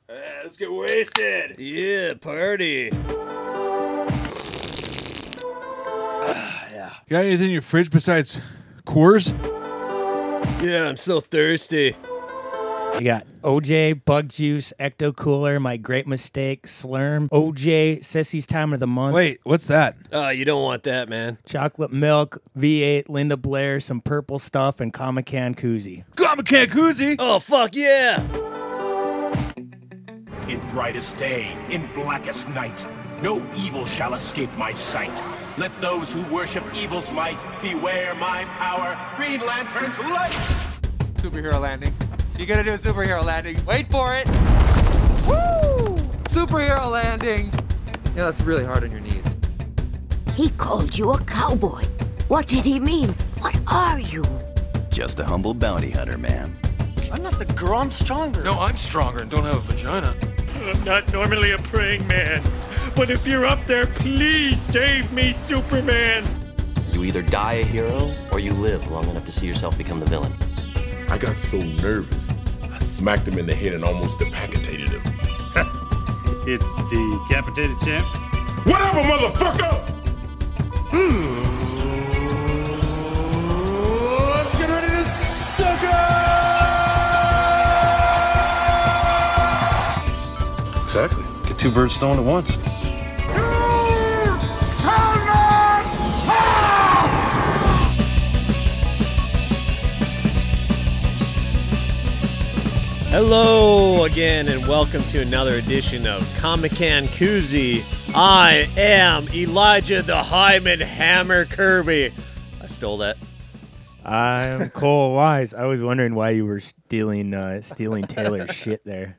Let's get wasted. Yeah, party. Yeah. You got anything in your fridge besides Coors? Yeah, I'm so thirsty. You got OJ, Bug Juice, Ecto Cooler, My Great Mistake, Slurm, OJ, Sissy's Time of the Month. Wait, what's that? You don't want that, man. Chocolate Milk, V8, Linda Blair, some purple stuff, and Comic-Can Koozie. Comic-Can Koozie? Oh, fuck yeah. In brightest day, in blackest night, no evil shall escape my sight. Let those who worship evil's might beware my power. Green Lantern's light! Superhero landing. You gotta do a superhero landing. Wait for it. Woo! Superhero landing. Yeah, that's really hard on your knees. He called you a cowboy. What did he mean? What are you? Just a humble bounty hunter, man. I'm not the girl, I'm stronger. No, I'm stronger and don't have a vagina. I'm not normally a praying man, but if you're up there, please save me, Superman. You either die a hero or you live long enough to see yourself become the villain. I got so nervous, I smacked him in the head and almost decapitated him. It's Decapitated Champ. Whatever, motherfucker! Let's get ready to suck it! Exactly. Get two birds stoned at once. Hello again, and welcome to another edition of Comic-Can Koozie. I am Elijah the Hyman Hammer Kirby. I stole that. I'm Cole Wise. I was wondering why you were stealing Taylor's shit there.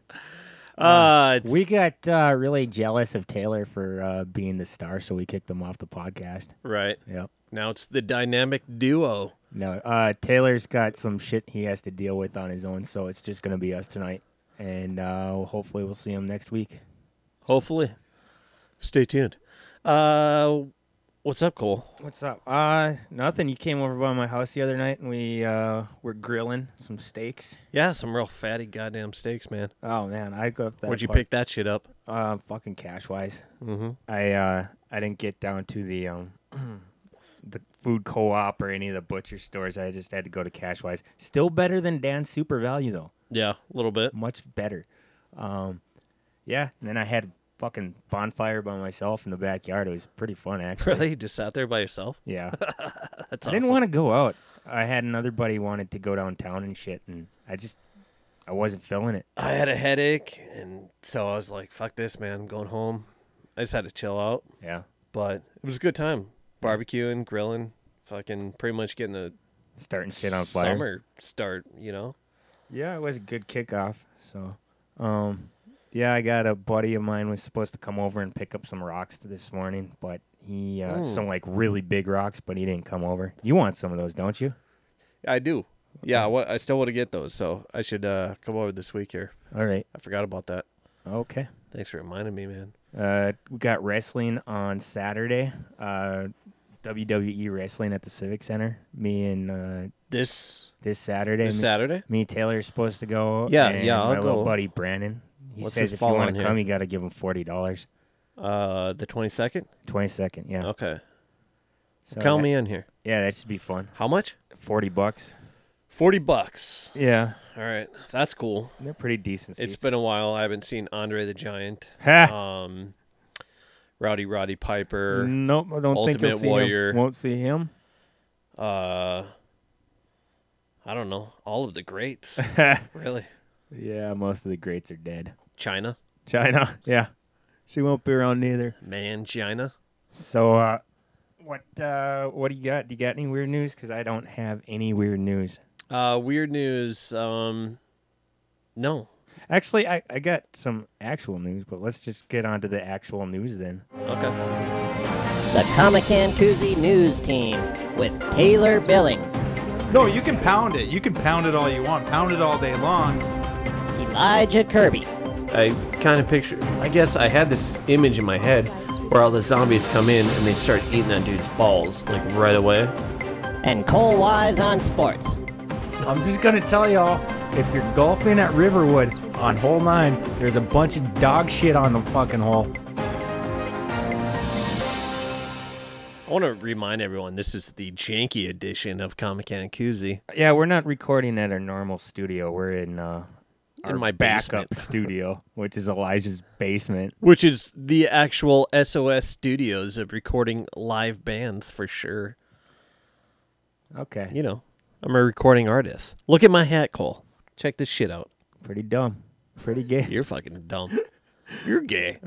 We got really jealous of Taylor for being the star, so we kicked him off the podcast. Right. Yep. Now it's the dynamic duo. No, Taylor's got some shit he has to deal with on his own, so it's just going to be us tonight. And hopefully we'll see him next week. Hopefully. Stay tuned. What's up, Cole? What's up? Nothing. You came over by my house the other night, and we were grilling some steaks. Yeah, some real fatty goddamn steaks, man. Oh, man. I go up that Where'd you pick that shit up? Fucking Cashwise. Mm-hmm. I didn't get down to the food co-op or any of the butcher stores. I just had to go to Cashwise. Still better than Dan's Super Value, though. Yeah, a little bit. Much better. Yeah, and then I had fucking bonfire by myself in the backyard. It was pretty fun, actually. Really? You just sat there by yourself? Yeah. That's I didn't want to go out. I had another buddy wanted to go downtown and shit, and I wasn't feeling it. I had a headache, and so I was like, fuck this, man. I'm going home. I just had to chill out. Yeah. But it was a good time. Barbecuing, grilling, fucking pretty much getting the starting shit on fire. Summer start, you know? Yeah, it was a good kickoff. So, yeah, I got a buddy of mine was supposed to come over and pick up some rocks this morning, but he some like really big rocks, but he didn't come over. You want some of those, don't you? I do. Yeah, I still want to get those, so I should come over this week here. All right. I forgot about that. Okay. Thanks for reminding me, man. We got wrestling on Saturday. WWE wrestling at the Civic Center. Me and this Saturday. This Saturday? Me and Taylor are supposed to go. Yeah, and I'll my go. little buddy Brandon. He says if you want to come, you got to give him $40. The 22nd? 22nd, yeah. Okay. So count me in here. Yeah, that should be fun. How much? $40. $40. Yeah. All right, that's cool. They're pretty decent seats. It's been a while. I haven't seen Andre the Giant. Roddy Piper. Nope, I don't think Ultimate Warrior. Won't see him. I don't know. All of the greats. Really? Yeah, most of the greats are dead. China, yeah. She won't be around neither. Man, China. So, what do you got? Do you got any weird news? Because I don't have any weird news. Weird news. No. Actually, I got some actual news, but let's just get on to the actual news then. Okay. The Comic-Can Koozie News Team with Taylor Billings. No, you can pound it. You can pound it all you want. Pound it all day long. Elijah Kirby. I kind of picture, I guess I had this image in my head where all the zombies come in and they start eating that dude's balls, like right away. And Cole Wise on sports. I'm just going to tell y'all, if you're golfing at Riverwood on hole 9, there's a bunch of dog shit on the fucking hole. I want to remind everyone this is the janky edition of Comic-Con Koozie. Yeah, we're not recording at our normal studio. We're in my backup basement. studio, which is Elijah's basement. Which is the actual SOS studios of recording live bands for sure. Okay. You know, I'm a recording artist. Look at my hat, Cole. Check this shit out. Pretty dumb. Pretty gay. You're fucking dumb. You're gay.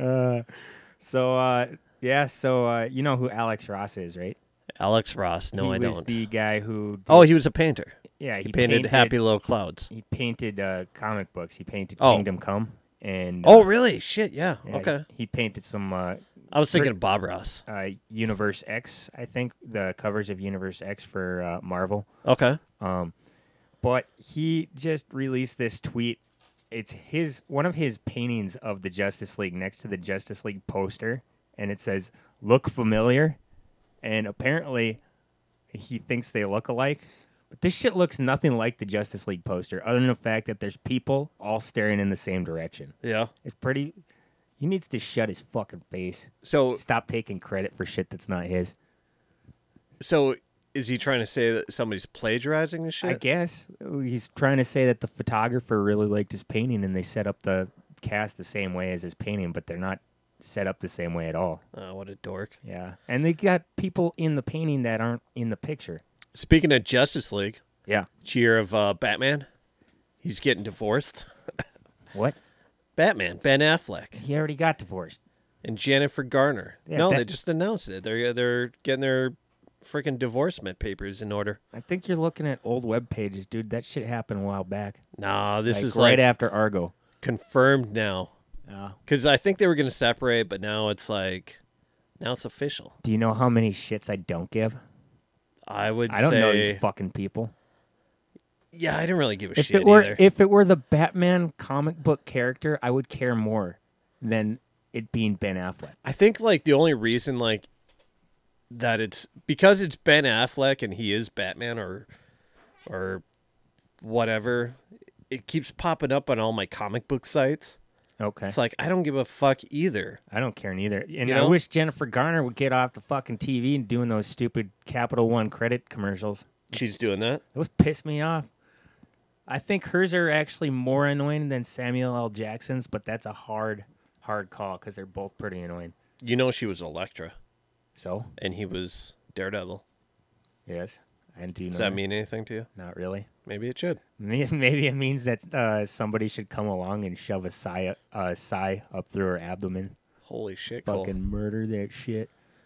So you know who Alex Ross is, right? Alex Ross. No, I He was don't. the guy who... Oh, he was a painter. Yeah, he painted Happy Little Clouds. He painted comic books. He painted Oh. Kingdom Come. And Oh, really? Shit, yeah. Okay. He painted some... I was thinking of Bob Ross. Universe X, I think. The covers of Universe X for Marvel. Okay. But he just released this tweet. It's one of his paintings of the Justice League next to the Justice League poster. And it says, "Look familiar?" And apparently he thinks they look alike. But this shit looks nothing like the Justice League poster, other than the fact that there's people all staring in the same direction. Yeah. It's pretty... He needs to shut his fucking face. So stop taking credit for shit that's not his. So is he trying to say that somebody's plagiarizing his shit? I guess. He's trying to say that the photographer really liked his painting and they set up the cast the same way as his painting, but they're not set up the same way at all. Oh, what a dork. Yeah. And they got people in the painting that aren't in the picture. Speaking of Justice League. Yeah. Cheer of Batman. He's getting divorced. What? Batman, Ben Affleck. He already got divorced. And Jennifer Garner. Yeah, no, they just announced it. They're getting their freaking divorcement papers in order. I think you're looking at old web pages, dude. That shit happened a while back. No, this is right after Argo. Confirmed now. Yeah. Because I think they were going to separate, but now it's official. Do you know how many shits I don't give? I don't know these fucking people. Yeah, I didn't really give a If shit it were either. if it were the Batman comic book character, I would care more than it being Ben Affleck. I think the only reason that it's because it's Ben Affleck and he is Batman or whatever, it keeps popping up on all my comic book sites. Okay. It's I don't give a fuck either. I don't care neither. And You I know? wish Jennifer Garner would get off the fucking TV and doing those stupid Capital One credit commercials. She's doing that? Those piss me off. I think hers are actually more annoying than Samuel L. Jackson's, but that's a hard call because they're both pretty annoying. You know she was Elektra. So? And he was Daredevil. Yes. I do know. Does that mean anything to you? Not really. Maybe it should. Maybe it means that somebody should come along and shove a sigh up through her abdomen. Holy shit, Cole. Fucking murder that shit.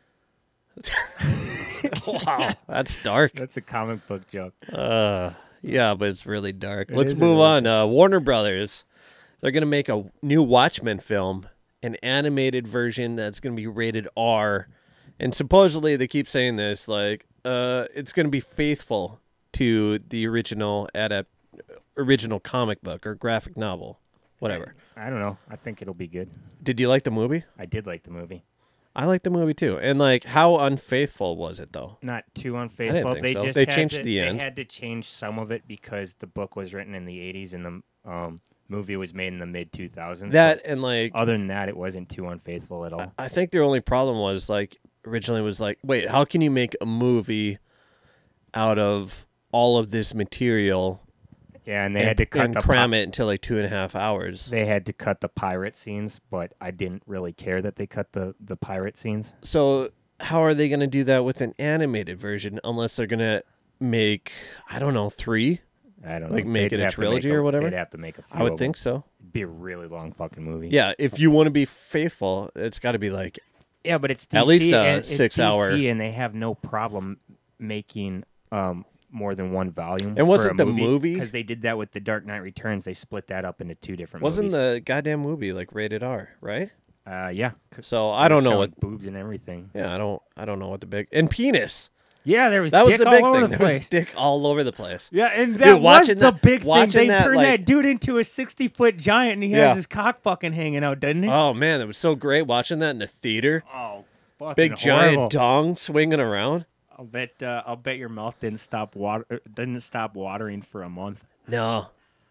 Wow, that's dark. That's a comic book joke. Yeah, but it's really dark. It Let's is move really on. Warner Brothers, they're going to make a new Watchmen film, an animated version that's going to be rated R. And supposedly they keep saying this, it's going to be faithful to the original comic book or graphic novel, whatever. I don't know. I think it'll be good. Did you like the movie? I did like the movie. I liked the movie too. And how unfaithful was it though? Not too unfaithful. I didn't think so. Just They had changed to, the end. They had to change some of it because the book was written in the 80s and the movie was made in the mid 2000s. That but and other than that, it wasn't too unfaithful at all. I think their only problem was originally was wait, how can you make a movie out of all of this material? Yeah, and they had to cut and the cram it into 2.5 hours. They had to cut the pirate scenes, but I didn't really care that they cut the pirate scenes. So how are they going to do that with an animated version unless they're going to make, I don't know, 3? I don't know. Make They'd it a have to trilogy make or whatever? They'd have to make a few I would of think them. so. It'd be a really long fucking movie. Yeah, if you want to be faithful, it's got to be yeah, but it's DC, at least and a it's 6 hour. DC, and they have no problem making more than one volume. And wasn't for a the movie- because they did that with the Dark Knight Returns? They split that up into 2 different Wasn't movies. the goddamn movie rated R, right? Yeah. So I don't know Showing what boobs and everything. Yeah, I don't know what the big and penis. Yeah, there was that dick was the all big over thing. the There was place. dick all over the place. Yeah, and Dude, that was watching the that- big thing. watching They that, turned that dude into a 60-foot giant, and he Yeah. has his cock fucking hanging out, doesn't he? Oh man, it was so great watching that in the theater. Oh, fucking big horrible. giant dong swinging around. I'll bet your mouth didn't stop watering for a month. No,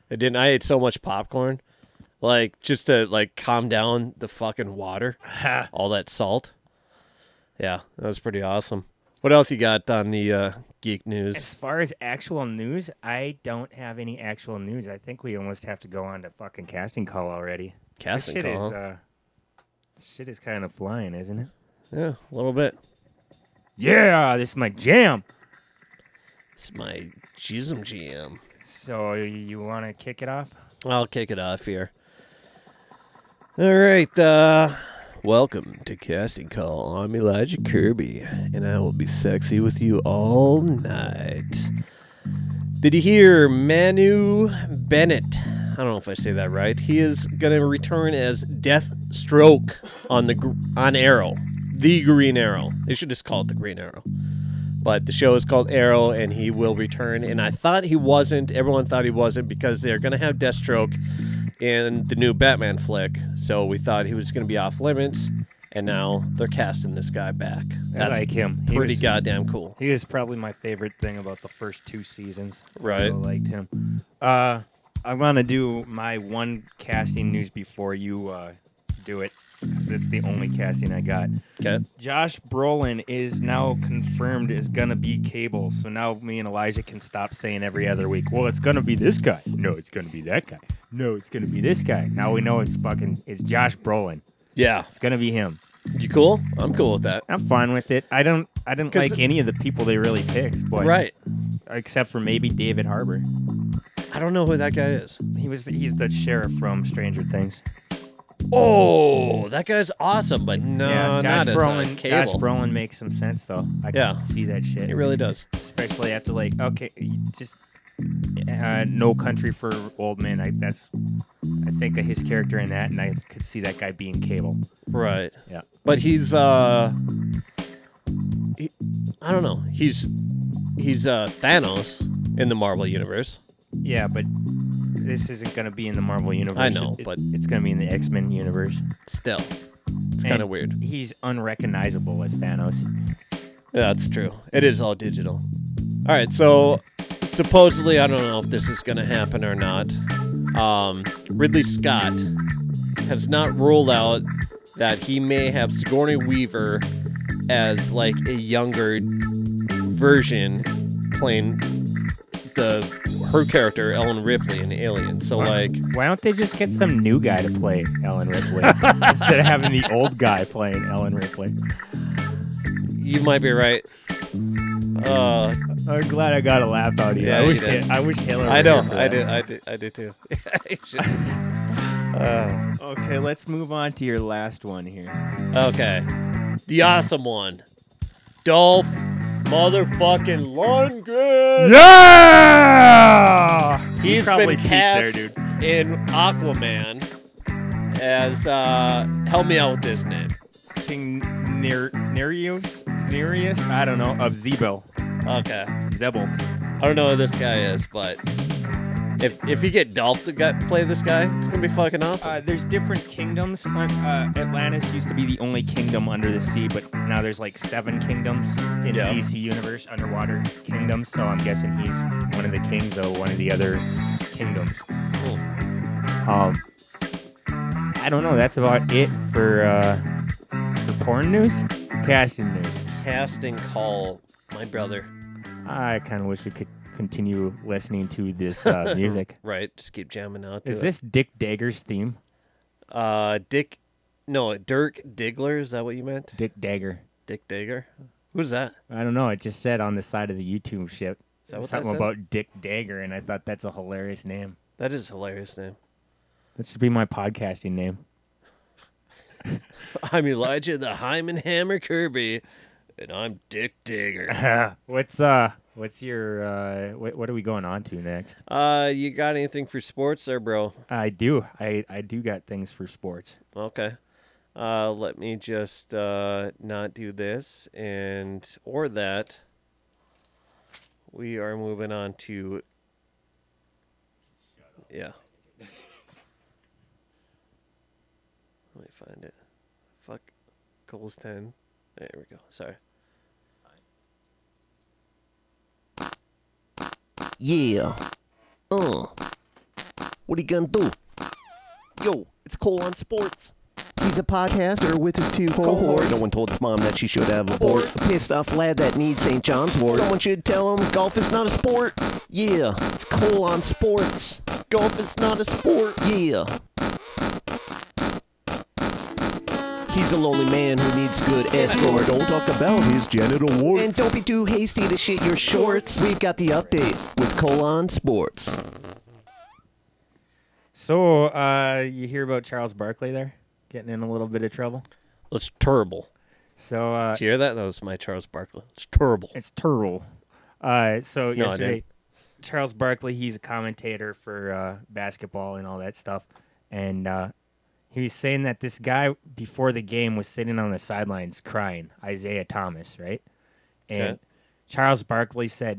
It didn't. I ate so much popcorn, like just to like calm down the fucking water, all that salt. Yeah, that was pretty awesome. What else you got on the geek news? As far as actual news, I don't have any actual news. I think we almost have to go on to fucking casting call already. Casting this shit call. This shit is kind of flying, isn't it? Yeah, a little bit. Yeah, this is my jam. It's my jam. So you want to kick it off? I'll kick it off here. All right, welcome to Casting Call. I'm Elijah Kirby, and I will be sexy with you all night. Did you hear Manu Bennett? I don't know if I say that right. He is going to return as Deathstroke on Arrow, the Green Arrow. They should just call it the Green Arrow. But the show is called Arrow, and he will return. And I thought he wasn't. Everyone thought he wasn't because they're going to have Deathstroke in the new Batman flick. So we thought he was going to be off limits. And now they're casting this guy back. I like him. Pretty goddamn cool. He was probably my favorite thing about the first 2 seasons. Right. I really liked him. I want to do my one casting news before you do it, because it's the only casting I got. Okay. Josh Brolin is now confirmed is going to be Cable, so now me and Elijah can stop saying every other week, well, it's going to be this guy. No, it's going to be that guy. No, it's going to be this guy. Now we know it's Josh Brolin. Yeah. It's going to be him. You cool? I'm cool with that. I'm fine with it. I didn't like any of the people they really picked, but right. Except for maybe David Harbour. I don't know who that guy is. He's the sheriff from Stranger Things. Oh, that guy's awesome, but no, yeah, not as Brolin. Cable. Josh Brolin makes some sense though. I can see that shit. He really does. Especially after just No Country for Old Men. I think of his character in that, and I could see that guy being Cable. Right. Yeah. But he's I don't know. He's Thanos in the Marvel universe. Yeah, but this isn't going to be in the Marvel universe. I know, but it's going to be in the X-Men universe. Still, it's kind of weird. He's unrecognizable as Thanos. Yeah, that's true. It is all digital. All right, so supposedly, I don't know if this is going to happen or not. Ridley Scott has not ruled out that he may have Sigourney Weaver as like a younger version playing her character Ellen Ripley in Alien. So why don't they just get some new guy to play Ellen Ripley instead of having the old guy playing Ellen Ripley? You might be right. I'm glad I got a laugh out of you. Yeah, I wish Taylor. I know. I did too. Okay, let's move on to your last one here. Okay, the awesome one, Dolph motherfucking Lundgren. Yeah, he's been cast in Aquaman as help me out with this name. King Nereus, I don't know, of Zebo. Okay, Zebel. I don't know who this guy is, but if you get Dolph to play this guy, it's gonna be fucking awesome. There's different kingdoms. Atlantis used to be the only kingdom under the sea, but now there's like 7 kingdoms in the DC universe, underwater kingdoms. So I'm guessing he's one of the kings of one of the other kingdoms. Cool. I don't know. That's about it for porn news, casting news, casting call. My brother. I kind of wish we could continue listening to this music. Right, just keep jamming out. Is this Dick Dagger's theme? Dirk Diggler, is that what you meant? Dick Dagger. Dick Dagger? Who's that? I don't know. It just said on the side of the YouTube shit something that about Dick Dagger, and I thought that's a hilarious name. That is a hilarious name. That should be my podcasting name. I'm Elijah the Hyman Hammer Kirby, and I'm Dick Dagger. What's your what are we going on to next? You got anything for sports there, bro? I do. I do got things for sports. Okay. Let me just not do this or that. We are moving on to yeah. Let me find it. Fuck. Cole's 10. There we go. Sorry. Yeah. What are you gonna do? Yo, it's Cole on Sports. He's a podcaster with his two cohorts. No one told his mom that she should have a board. A pissed off lad that needs St. John's wort. Someone should tell him golf is not a sport. Yeah, it's Cole on Sports. Golf is not a sport. Yeah. He's a lonely man who needs good escort. Don't talk about his genital warts. And don't be too hasty to shit your shorts. We've got the update with Cole on Sports. So, you hear about Charles Barkley there? Getting in a little bit of trouble? It's terrible. So, did you hear that? That was my Charles Barkley. It's terrible. It's terrible. So, No, I yesterday, didn't. Charles Barkley, he's a commentator for basketball and all that stuff. And he was saying that this guy before the game was sitting on the sidelines crying, Isaiah Thomas, right? And Okay. Charles Barkley said,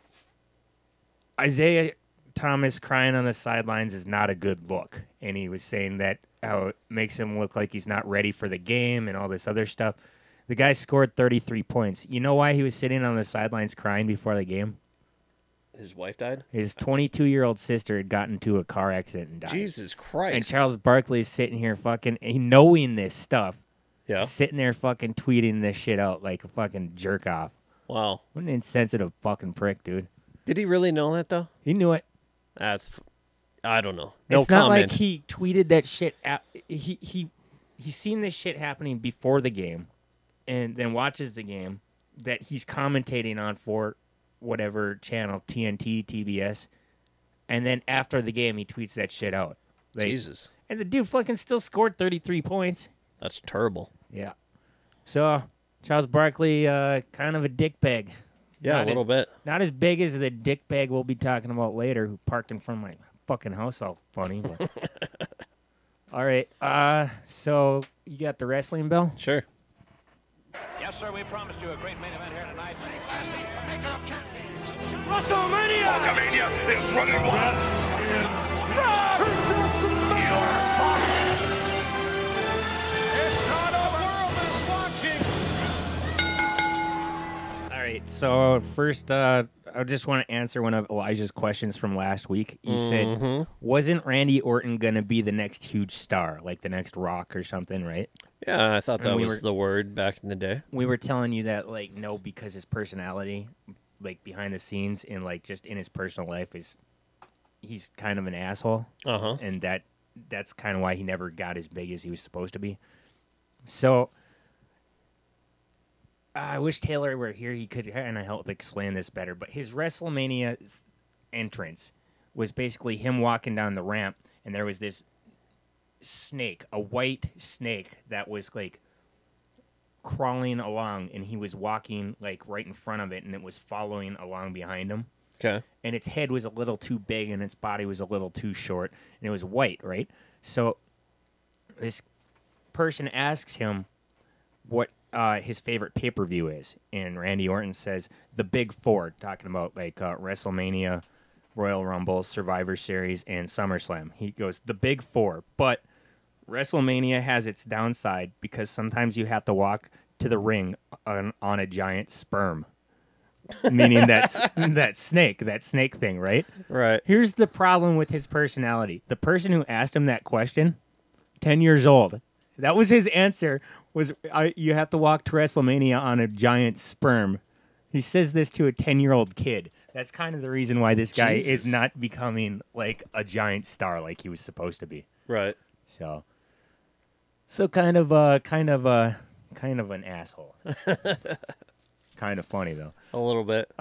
Isaiah Thomas crying on the sidelines is not a good look. And he was saying that how it makes him look like he's not ready for the game and all this other stuff. The guy scored 33 points. You know why he was sitting on the sidelines crying before the game? His wife died? His 22-year-old sister had gotten into a car accident and died. Jesus Christ. And Charles Barkley is sitting here fucking knowing this stuff. Yeah. Sitting there fucking tweeting this shit out like a fucking jerk off. Wow. What an insensitive fucking prick, dude. Did he really know that, though? He knew it. I don't know. No It's not comment. like he tweeted that shit. He's seen this shit happening before the game, and then watches the game that he's commentating on for whatever channel, TNT, TBS, and then after the game he tweets that shit out. Like, Jesus. And the dude fucking still scored 33 points. That's terrible. Yeah. So Charles Barkley, kind of a dickbag. Yeah, a little bit. Not as big as the dickbag we'll be talking about later, who parked in front of my fucking house all funny. But. All right. So you got the wrestling bell? Sure. Yes, sir. We promised you a great main event here tonight. WrestleMania! Hulkamania is running wild. All right. So first, I just want to answer one of Elijah's questions from last week. You said, wasn't Randy Orton going to be the next huge star, like the next Rock or something, right? Yeah, I thought that And we was were- the word back in the day. We were telling you that, like, no, because his personality, like, behind the scenes and, like, just in his personal life he's kind of an asshole. Uh-huh. And that's kind of why he never got as big as he was supposed to be. So I wish Taylor were here. He could kind of help explain this better. But his WrestleMania entrance was basically him walking down the ramp, and there was this snake, a white snake that was, like, crawling along, and he was walking, like, right in front of it, and it was following along behind him. Okay. And its head was a little too big, and its body was a little too short, and it was white, right? So this person asks him what his favorite pay-per-view is, and Randy Orton says the Big Four, talking about, like, WrestleMania, Royal Rumble, Survivor Series, and SummerSlam. He goes, the Big Four, but WrestleMania has its downside because sometimes you have to walk to the ring on a giant sperm. Meaning that snake thing, right? Right. Here's the problem with his personality. The person who asked him that question, 10 years old. That was his answer, was you have to walk to WrestleMania on a giant sperm. He says this to a 10-year-old kid. That's kind of the reason why this guy is not becoming like a giant star like he was supposed to be. Right. So kind of an asshole. Kind of funny though. A little bit.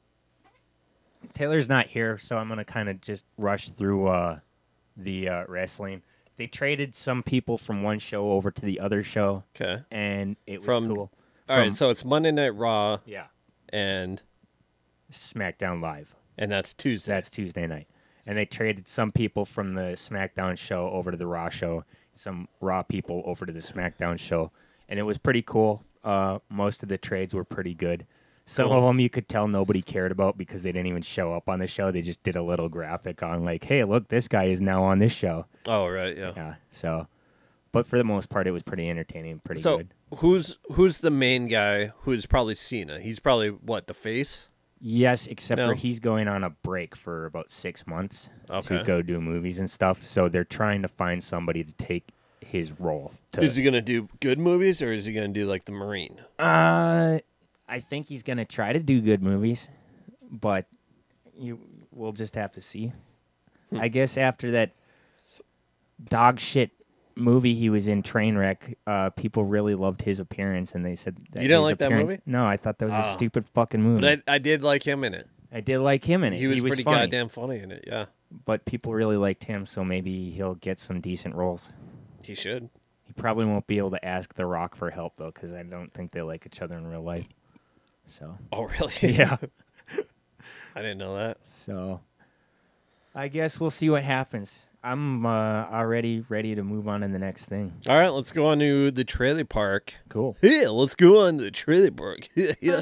Taylor's not here, so I'm gonna kind of just rush through the wrestling. They traded some people from one show over to the other show. Okay. And it was cool. All right, so it's Monday Night Raw. Yeah. And SmackDown Live. And that's Tuesday. That's Tuesday night. And they traded some people from the SmackDown show over to the Raw show, some Raw people over to the SmackDown show. And it was pretty cool. Most of the trades were pretty good. Some of them you could tell nobody cared about because they didn't even show up on the show. They just did a little graphic on like, hey, look, this guy is now on this show. Oh, right, yeah. Yeah, so. But for the most part, it was pretty entertaining, pretty good. Who's the main guy who's probably Cena? He's probably, what, the face? Yes, except No? for he's going on a break for about 6 months Okay. to go do movies and stuff. So they're trying to find somebody to take his role. Is he gonna do good movies or is he gonna do like the Marine? I think he's gonna try to do good movies, but we'll just have to see. I guess after that dog shit movie he was in, Trainwreck, people really loved his appearance, and they said that You didn't his like that appearance- movie? No, I thought that was a Oh. stupid fucking movie. But I did like him in it. I did like him in it. He was pretty funny. goddamn funny in it. Yeah, But people really liked him, so maybe he'll get some decent roles. he should. He probably won't be able to ask The Rock for help, though, because I don't think they like each other in real life. So. Oh, really? Yeah. I didn't know that. So, I guess we'll see what happens. I'm already ready to move on to the next thing. All right, let's go on to the trailer park. Cool. Yeah, let's go on to the trailer park. Yeah.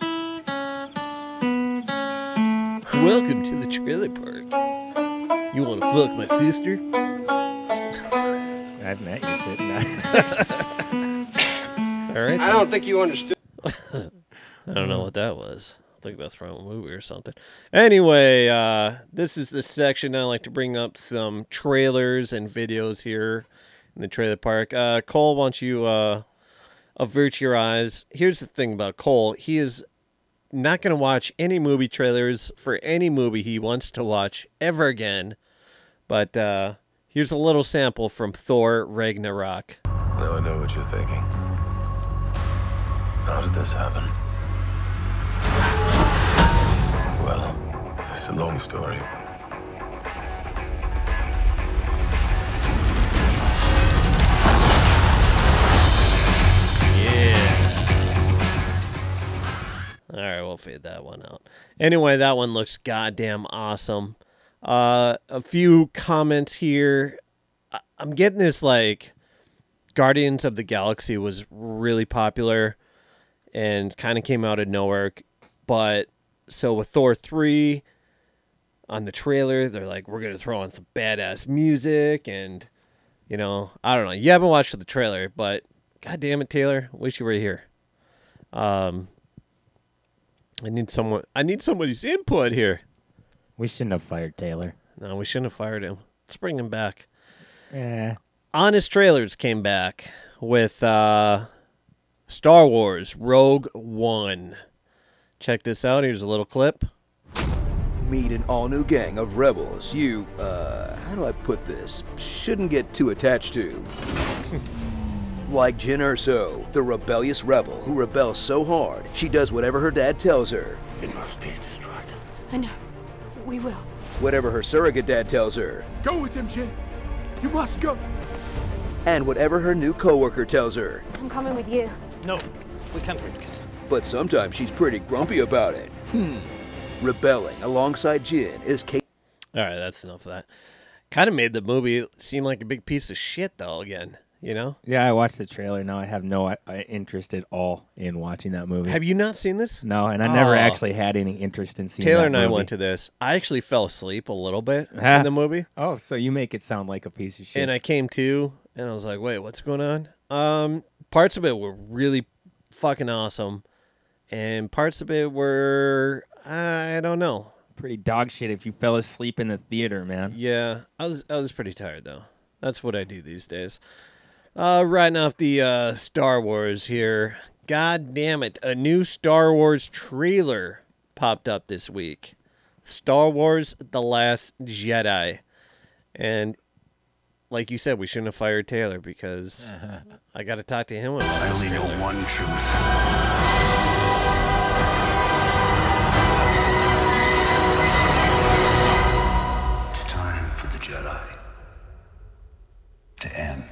Welcome to the trailer park. You want to fuck my sister? I've met you sitting there. All right. I don't think you understood. I don't know what that was. I think that's from a movie or something. Anyway, this is the section I like to bring up some trailers and videos here in the trailer park. Cole, why don't you avert your eyes? Here's the thing about Cole. He is not going to watch any movie trailers for any movie he wants to watch ever again. But here's a little sample from Thor Ragnarok. Now I know what you're thinking. How did this happen? Well, it's a long story. All right, we'll fade that one out. Anyway, that one looks goddamn awesome. A few comments here. I'm getting this, like, Guardians of the Galaxy was really popular and kind of came out of nowhere. But, so with Thor 3 on the trailer, they're like, we're going to throw on some badass music. And, you know, I don't know. You haven't watched the trailer, but God damn it, Taylor. Wish you were here. I need somebody's input here. We shouldn't have fired Taylor. No, we shouldn't have fired him. Let's bring him back. Yeah. Honest Trailers came back with Star Wars Rogue One. Check this out. Here's a little clip. Meet an all-new gang of rebels you, how do I put this, shouldn't get too attached to. Like Jyn Erso, the rebellious rebel who rebels so hard, she does whatever her dad tells her. It must be destroyed. I know. We will. Whatever her surrogate dad tells her. Go with him, Jyn. You must go. And whatever her new coworker tells her. I'm coming with you. No, we can't risk it. But sometimes she's pretty grumpy about it. Rebelling alongside Jyn is Kate. All right, that's enough of that. Kind of made the movie seem like a big piece of shit, though, again. You know? Yeah, I watched the trailer. Now I have no interest at all in watching that movie. Have you not seen this? No, and I never actually had any interest in seeing Taylor that and I movie. went to this. I actually fell asleep a little bit in the movie. Oh, so you make it sound like a piece of shit. And I came to, and I was like, wait, what's going on? Parts of it were really fucking awesome. And parts of it were, I don't know. Pretty dog shit if you fell asleep in the theater, man. Yeah, I was pretty tired, though. That's what I do these days. Riding off the Star Wars here. God damn it. A new Star Wars trailer popped up this week. Star Wars The Last Jedi. And like you said, we shouldn't have fired Taylor because I got to talk to him about I this only know trailer. one truth. It's time for the Jedi to end.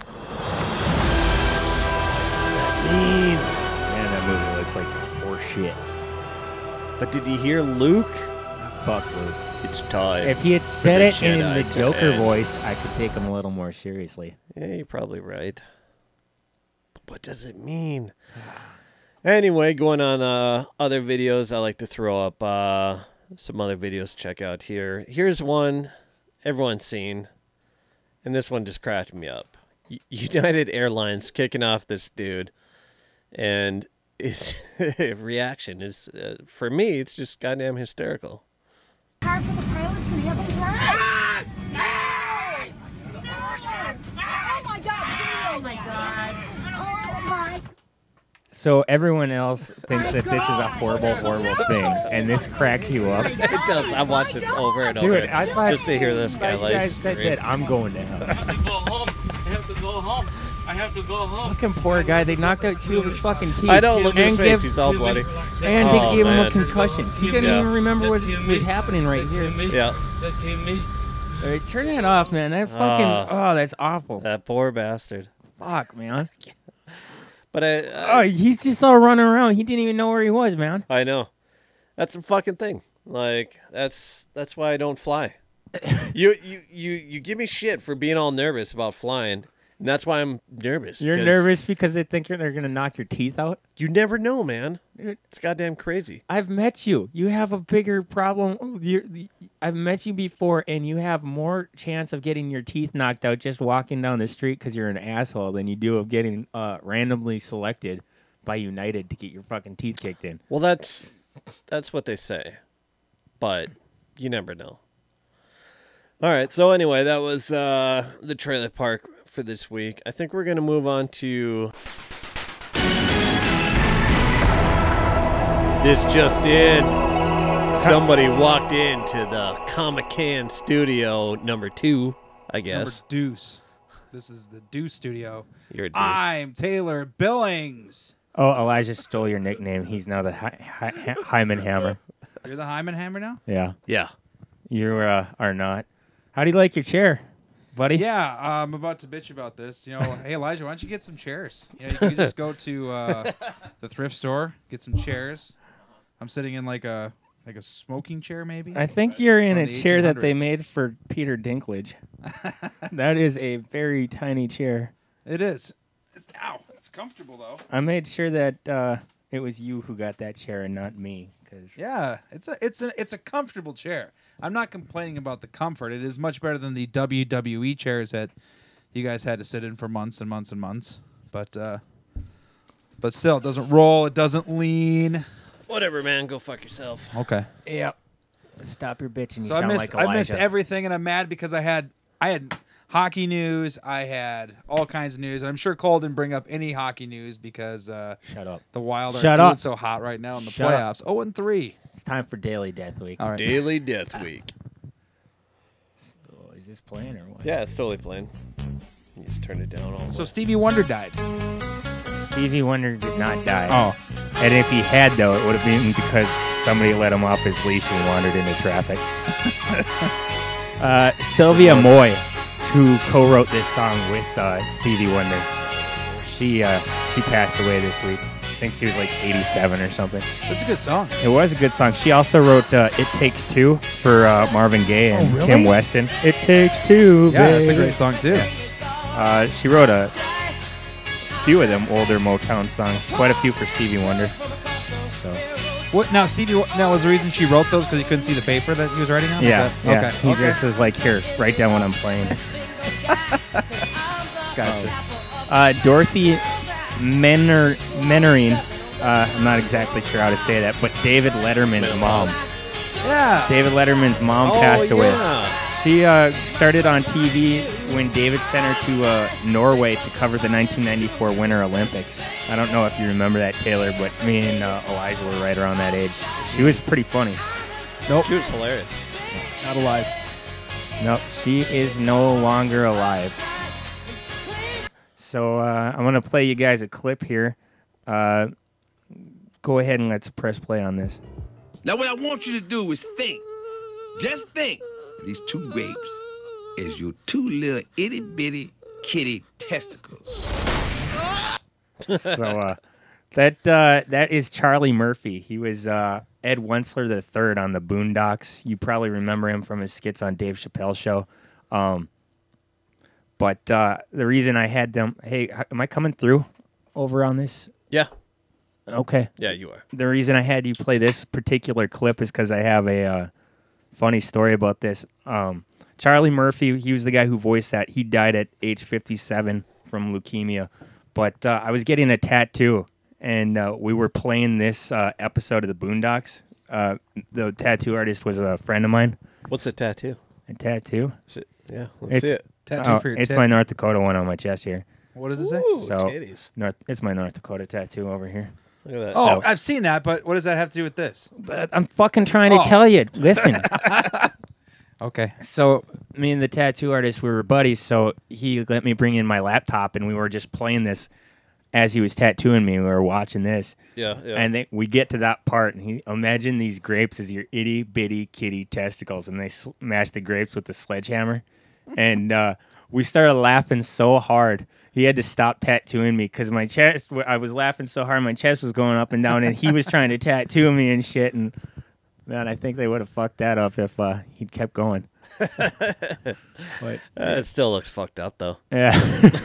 Man, that movie looks like horse shit. But did you hear Luke? Fuck Luke. It's time. If he had said for it the in Jedi the to Joker end. voice, I could take him a little more seriously. Yeah, you're probably right. But what does it mean? Anyway, going on other videos, I like to throw up some other videos to check out here. Here's one everyone's seen, and this one just cracked me up. United Airlines kicking off this dude, and reaction is, for me, it's just goddamn hysterical. Hard for the pilots in heaven drive. Oh my God! Oh my God! Oh my! So everyone else thinks that this is a horrible, horrible thing, and this cracks you up. It does. I watch this over and over. Dude, I thought just to hear this guy you guys said that I'm going to hell. I have to go home. I have to go home. I have to go home. Fucking poor guy. They knocked out 2 of his fucking teeth. I don't look at his And face. He's all bloody. And they gave him a concussion. He didn't Yeah. even remember what was happening right here. Yeah. All right, turn that off, man. That fucking that's awful. That poor bastard. Fuck, man. But he's just all running around. He didn't even know where he was, man. I know. That's a fucking thing. Like that's why I don't fly. You give me shit for being all nervous about flying, and that's why I'm nervous. You're nervous because they think they're going to knock your teeth out? You never know, man. It's goddamn crazy. I've met you. You have a bigger problem. I've met you before, and you have more chance of getting your teeth knocked out just walking down the street because you're an asshole than you do of getting randomly selected by United to get your fucking teeth kicked in. Well, that's what they say, but you never know. All right, so anyway, that was the trailer park for this week. I think we're going to move on to this just in. Somebody walked into the Comic-Con studio number 2, I guess. Number Deuce. This is the Deuce studio. You're a deuce. I'm Taylor Billings. Oh, Elijah stole your nickname. He's now the Hyman Hammer. You're the Hyman Hammer now? Yeah. Yeah. You are not. How do you like your chair, buddy? Yeah, I'm about to bitch about this. Hey, Elijah, why don't you get some chairs? You can just go to the thrift store, get some chairs. I'm sitting in like a smoking chair, maybe. I think you're in From a the chair that they 1800s. made for Peter Dinklage. That is a very tiny chair. It is. It's comfortable though. I made sure that it was you who got that chair and not me. Yeah, it's a comfortable chair. I'm not complaining about the comfort. It is much better than the WWE chairs that you guys had to sit in for months and months and months. But still, it doesn't roll. It doesn't lean. Whatever, man. Go fuck yourself. Okay. Yep. Stop your bitching. You So sound like Elijah. I missed everything, and I'm mad because I had hockey news. I had all kinds of news, and I'm sure Cole didn't bring up any hockey news because shut up. The Wild Shut are doing up. so hot right now in the Shut up. playoffs. 0-3. It's time for Daily Death Week. All right. Daily Death Week. So, is this playing or what? Yeah, it's totally playing. You just turn it down all the So way. Stevie Wonder died. Stevie Wonder did not die. Oh. And if he had, though, it would have been because somebody let him off his leash and wandered into traffic. Sylvia Moy, who co-wrote this song with Stevie Wonder, she passed away this week. I think she was like 87 or something. That's a good song. It was a good song. She also wrote It Takes Two for Marvin Gaye and really? Kim Weston. It Takes Two, Yeah, that's a baby. great song too. Yeah. She wrote a few of them older Motown songs, quite a few for Stevie Wonder. So What now, Stevie? Now was the reason she wrote those because he couldn't see the paper that he was writing on? Is yeah, that- yeah. Okay. He okay. just is like, here, write down what I'm playing. Gotcha. Dorothy Mennerine. I'm not exactly sure how to say that, but David Letterman's mom. Yeah. David Letterman's mom passed away. Yeah. She started on TV when David sent her to Norway to cover the 1994 Winter Olympics. I don't know if you remember that, Taylor, but me and Elijah were right around that age. She was pretty funny. Nope. She was hilarious. Not alive. Nope, she is no longer alive. So I'm going to play you guys a clip here. Go ahead and let's press play on this. Now, what I want you to do is think. Just think. These 2 grapes is your 2 little itty-bitty kitty testicles. So that is Charlie Murphy. He was Ed Wensler III on the Boondocks. You probably remember him from his skits on Dave Chappelle's show. But the reason I had them... Hey, am I coming through over on this? Yeah. Okay. Yeah, you are. The reason I had you play this particular clip is because I have a funny story about this. Charlie Murphy, he was the guy who voiced that. He died at age 57 from leukemia. But I was getting a tattoo, and we were playing this episode of the Boondocks. The tattoo artist was a friend of mine. What's a tattoo? A tattoo? Yeah, let's see it. Tattoo for your It's tit. my North Dakota one on my chest here. What does it say? Ooh, So titties. it's my North Dakota tattoo over here. Look at that. Oh, I've seen that, but what does that have to do with this? I'm fucking trying to tell you. Listen. Okay. So me and the tattoo artist, we were buddies. So he let me bring in my laptop, and we were just playing this as he was tattooing me. We were watching this. Yeah, yeah. And then we get to that part, and he imagine these grapes as your itty bitty kitty testicles, and they smash the grapes with the sledgehammer. And we started laughing so hard. He had to stop tattooing me because my chest. I was laughing so hard, my chest was going up and down, and he was trying to tattoo me and shit. And man, I think they would have fucked that up if he'd kept going. But It still looks fucked up though. yeah.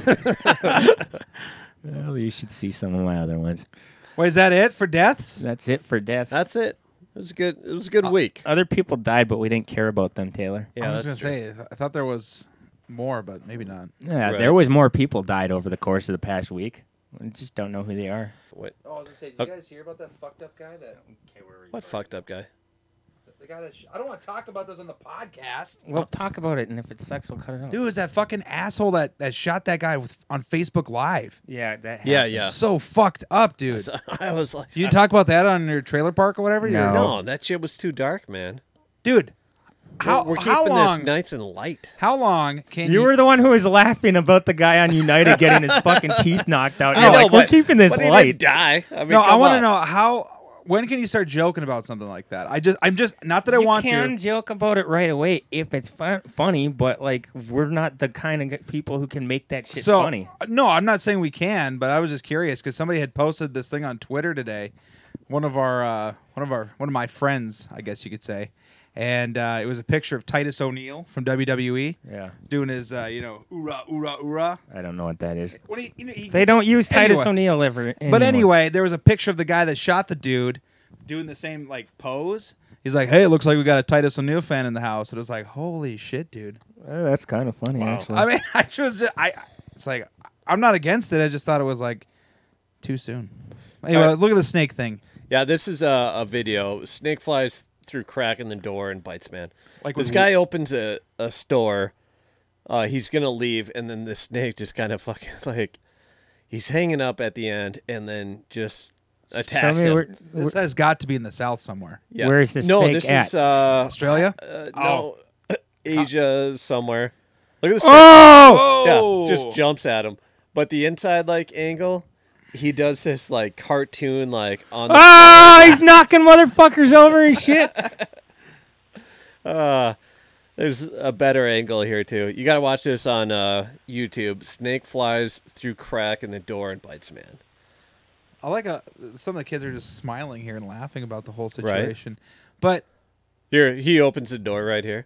Well, you should see some of my other ones. Wait, is that it for deaths? That's it for deaths. That's it. It was good. It was a good week. Other people died, but we didn't care about them, Taylor. Yeah, I was that's gonna true. say, I thought there was more, but maybe not. Yeah, Right. there was more people died over the course of the past week. We just don't know who they are. Wait, Oh, I was gonna say, did Okay. you guys hear about that fucked up guy? what fucked up guy? The guy that I don't want to talk about this on the podcast. Well, talk about it, and if it sucks, we'll cut it out. Dude, is that fucking asshole that shot that guy on Facebook Live? Yeah, that. Yeah, happened. yeah. So fucked up, dude. I was like, You talk about that on your trailer park or whatever? No. no, that shit was too dark, man. Dude, We're how keeping long? this nice and light. How long can You were the one who was laughing about the guy on United getting his fucking teeth knocked out. I You're know, like, we're but- keeping this but he light. didn't die. I mean, No, I come want to on. know how. When can you start joking about something like that? I'm just not that I You want can to. joke about it right away if it's funny, but like we're not the kind of people who can make that shit So funny. no, I'm not saying we can, but I was just curious because somebody had posted this thing on Twitter today. One of my friends, I guess you could say, and it was a picture of Titus O'Neil from WWE. Yeah. doing his oorah oorah oorah. I don't know what that is. What do you, They don't use Titus Anyway. O'Neil ever. But anymore. anyway, there was a picture of the guy that shot the dude doing the same like pose. He's like, "Hey, it looks like we got a Titus O'Neil fan in the house." And it was like, "Holy shit, dude!" That's kind of funny, actually. I mean, it's like I'm not against it. I just thought it was like too soon. Anyway, look at the snake thing. Yeah, this is a video. Snake flies through crack in the door and bites man. Like this with- guy opens a store. He's gonna leave, and then the snake just kind of fucking like he's hanging up at the end, and then just attacks me him. where- This has got to be in the South somewhere. Yeah. Where is the no, snake this at? is Australia. no, Asia somewhere. Look at this. Oh! Yeah, just jumps at him. But the inside like angle, he does this like cartoon like on. The Oh, he's knocking motherfuckers over and shit. There's a better angle here too. You got to watch this on YouTube. Snake flies through crack in the door and bites man. I like some of the kids are just smiling here and laughing about the whole situation. But Here, he opens the door right here.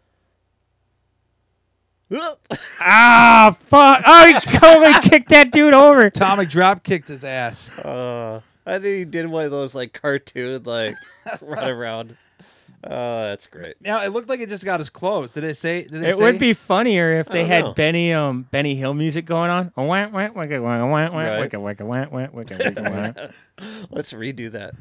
Ah, fuck. Oh, he totally kicked that dude over. Atomic drop kicked his ass. I think he did one of those like cartoon like run around. Oh, that's great. Now it looked like it just got as close. Did it say? Did It would be funnier if they I had don't know. Benny Hill music going on. Oh, wah, wah, wah, wah, wah, wah, wah, Right. wah, wah, wah, wah, wah, wah. Let's redo that.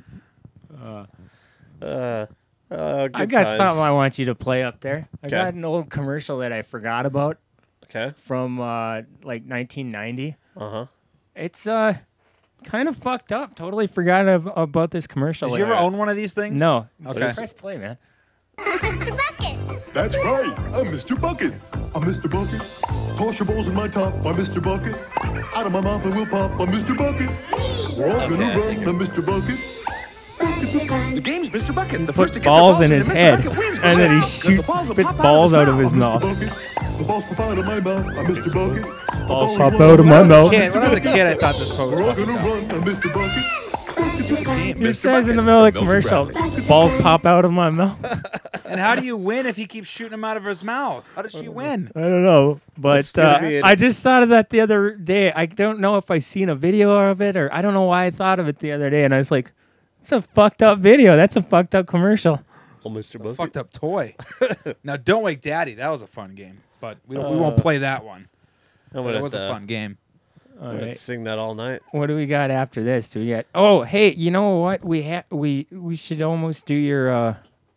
I Good got times. something I want you to play up there. I 'Kay. got an old commercial that I forgot about Okay. from like 1990. Uh-huh. It's kind of fucked up. Totally forgot about this commercial. Did you ever own one of these things? No. Okay. Just press play, man. Mr. Bucket. That's right. I'm Mr. Bucket. I'm Mr. Bucket. Toss your balls in my top. I'm Mr. Bucket. Out of my mouth I will pop. I'm Mr. Bucket. We're all Okay, gonna I run. think I'm Mr. Bucket. The game's Mr. Bucket. The Put first to get the balls in his Mr. head, Bucket wins. and then he The shoots, balls will spits pop balls out of his his mouth. The balls pop out of my mouth. I'm Mr. Bucket. Balls pop out of my mouth. When I was a kid, I thought this toy was We're all fucking gonna dumb. run. I'm Mr. Bucket. Stupid game. He says in the middle of the commercial, balls pop out of my mouth. And how do you win if he keeps shooting them out of his mouth? How does she win? I don't know, but gonna be I just thought of that the other day. I don't know if I seen a video of it or I don't know why I thought of it the other day, and I was like, "It's a fucked up video. That's a fucked up commercial." Oh, Mr. Bucket. Fucked up toy. Now, Don't Wake Daddy. That was a fun game, but we won't play that one. I'm But gonna it was have a to- fun game. All I'm gonna right. sing that all night. What do we got after this? Do we got? Oh, hey, you know what? We should almost do your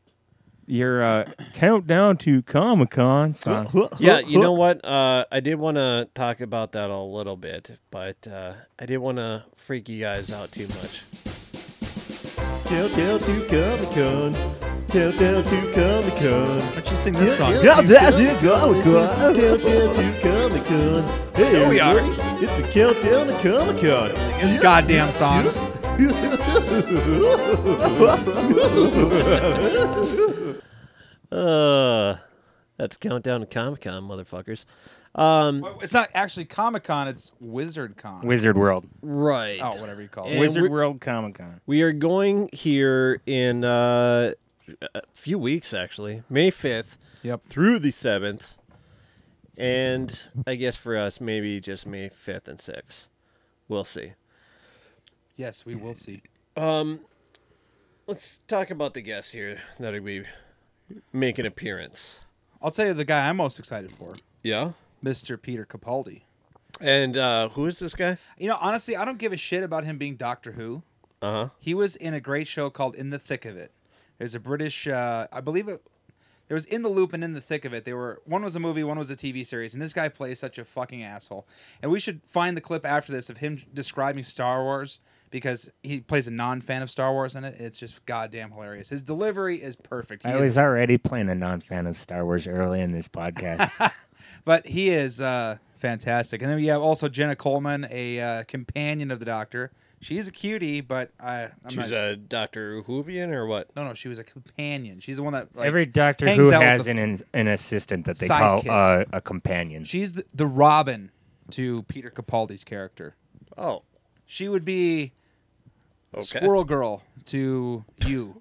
countdown to Comic-Con song. Yeah, you know what? I did want to talk about that a little bit, but I didn't want to freak you guys out too much. Countdown to Comic-Con. Countdown to Comic-Con. Why don't you sing this song? Countdown to Comic-Con. Countdown to Comic-Con. Hey, There we are. everybody, it's a countdown to Comic-Con. His goddamn songs. That's Countdown to Comic-Con, motherfuckers. It's not actually Comic-Con, it's WizardCon. Wizard World. Right. Oh, whatever you call it. And Wizard World Comic-Con. We are going here in a few weeks, actually. May 5th through the 7th. And I guess for us, maybe just May 5th and 6th. We'll see. Yes, we will see. Let's talk about the guests here that'll be make an appearance. I'll tell you the guy I'm most excited for. Yeah? Mr. Peter Capaldi. And who is this guy? You know, honestly, I don't give a shit about him being Doctor Who. Uh-huh. He was in a great show called In the Thick of It. There's a British, I believe it, there was In the Loop and In the Thick of It. One was a movie, one was a TV series, and this guy plays such a fucking asshole. And we should find the clip after this of him describing Star Wars, because he plays a non-fan of Star Wars in it. It's just goddamn hilarious. His delivery is perfect. I was already playing a non-fan of Star Wars early in this podcast. But he is fantastic. And then we have also Jenna Coleman, a companion of the Doctor. She's a cutie, but She's a Dr. Whovian or what? No, she was a companion. She's the one that like, Every Doctor hangs Who out with has the an assistant that they sidekick. call a companion. She's the Robin to Peter Capaldi's character. Oh. She would be Squirrel Girl to you.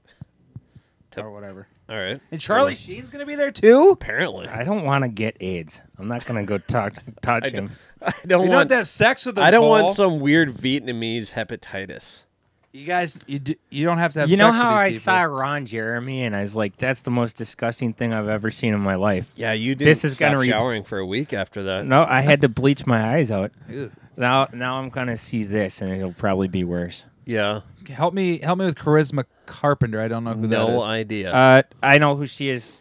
Or whatever. All right. And Charlie Sheen's going to be there too? Apparently. I don't want to get AIDS. I'm not going to go touch him. I don't You don't want have to have sex with him, I don't want Cole. some weird Vietnamese hepatitis. You guys, you don't have to have You sex know with how I these saw people. Ron Jeremy and I was like, that's the most disgusting thing I've ever seen in my life. Yeah, you didn't This is stop gonna showering for a week after that. No, I had to bleach my eyes out. Ew. Now I'm going to see this and it'll probably be worse. Yeah. Help me with Charisma Carpenter. I don't know who that is. No idea. I know who she is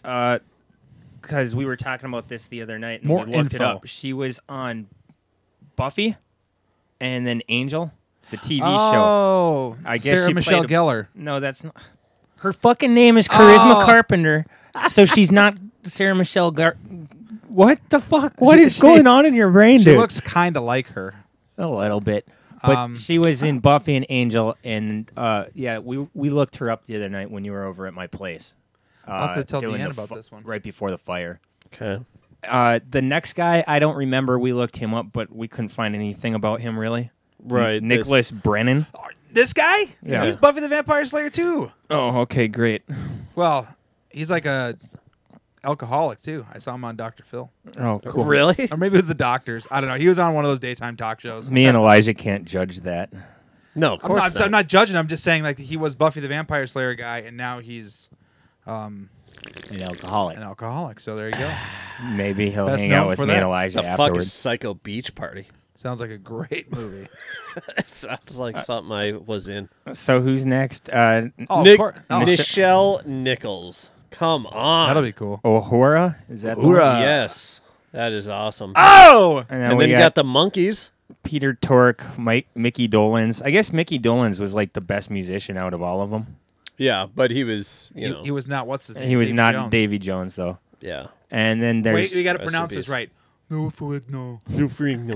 because we were talking about this the other night and More we looked it info. up. She was on Buffy and then Angel, the TV show. Oh, I guess Sarah she Michelle played a- Gellar. No, that's not. Her fucking name is Charisma Oh. Carpenter, so she's not Sarah Michelle What the fuck? What is going on in your brain, She dude? looks kind of like her. A little bit. But she was in Buffy and Angel, and yeah, we looked her up the other night when you were over at my place. I'll have to tell doing Deanne the about this one. right before the fire. Okay. The next guy, I don't remember. We looked him up, but we couldn't find anything about him really. Right, Nicholas Brennan. This guy? Yeah. He's Buffy the Vampire Slayer too. Oh, okay, great. Well, he's like a alcoholic too. I saw him on Dr. Phil. Oh, cool. Really? Or maybe it was the Doctors. I don't know. He was on one of those daytime talk shows. Me and Elijah can't judge that. No, of course I'm not judging. I'm just saying like he was Buffy the Vampire Slayer guy, and now he's An alcoholic. an alcoholic. So there you go. Maybe he'll Best hang known out with for me and that. Elijah The fuck afterwards. is Psycho Beach Party? Sounds like a great movie. It sounds like something I was in. So who's next? Nichelle Nichols. Come on. That'll be cool. Uhura? Is that the one? Uhura. Yes. That is awesome. Oh! And then you got the monkeys. Peter Tork, Mickey Dolenz. I guess Mickey Dolenz was like the best musician out of all of them. Yeah, but he was, you know. He was not. What's his name? He was Davy not Jones. Davy Jones though. Yeah. And then there's Wait, we got to Rest in pronounce this peace. right. No, Fred, no. No freak, no.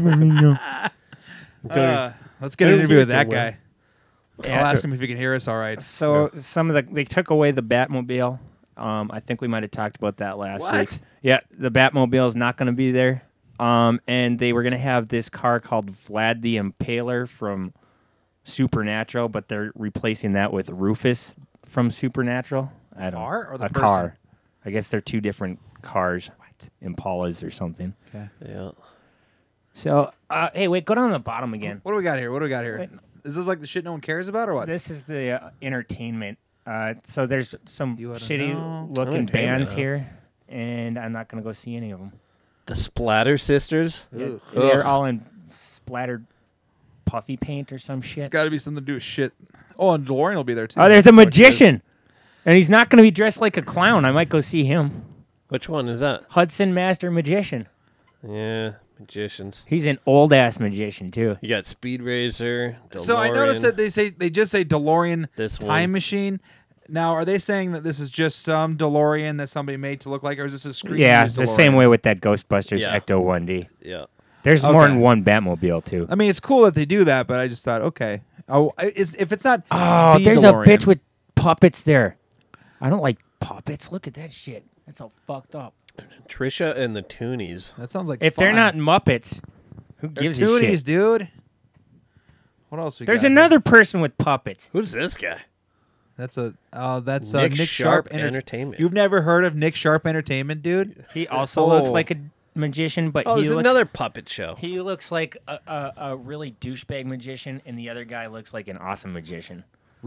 Let's get an interview with that guy. Yeah. I'll ask him if he can hear us all right. So some of they took away the Batmobile. I think we might have talked about that last What? week. Yeah, the Batmobile is not going to be there. And they were going to have this car called Vlad the Impaler from Supernatural, but they're replacing that with Rufus from Supernatural. I don't Car or the a person? car. I guess they're two different cars, Impalas or something. Okay. Yeah. So, hey, wait, go down to the bottom again. What do we got here? What do we got here? Wait. Is this like the shit no one cares about or what? This is the entertainment. So there's some You wanna know? shitty looking Entertainment, bands huh? here, and I'm not gonna go see any of them. The Splatter Sisters. Yeah, they're all in splattered puffy paint or some shit. It's got to be something to do with shit. Oh, and DeLorean will be there too. Oh, there's a magician, and he's not going to be dressed like a clown. I might go see him. Which one is that? Hudson Master Magician. Yeah, magicians. He's an old ass magician too. You got Speed Racer. DeLorean. So I noticed that they just say DeLorean This time one. machine. Now, are they saying that this is just some DeLorean that somebody made to look like, or is this a screen? Yeah, used the DeLorean? same way with that Ghostbusters Yeah. Ecto 1D. Yeah. There's more Okay. than one Batmobile too. I mean, it's cool that they do that, but I just thought, okay, if it's not, Oh, the there's DeLorean, a bitch with puppets there. I don't like puppets. Look at that shit. That's all fucked up. Trisha and the Toonies. That sounds like If they're fun. not Muppets, who They're gives a Toonies, shit? dude. What else we There's got? another person with puppets. Who's this guy? That's Nick Nick Sharp Sharp Entertainment. You've never heard of Nick Sharp Entertainment, dude? He also looks like a magician, but Oh, he there's looks another puppet show. He looks like a really douchebag magician, and the other guy looks like an awesome magician.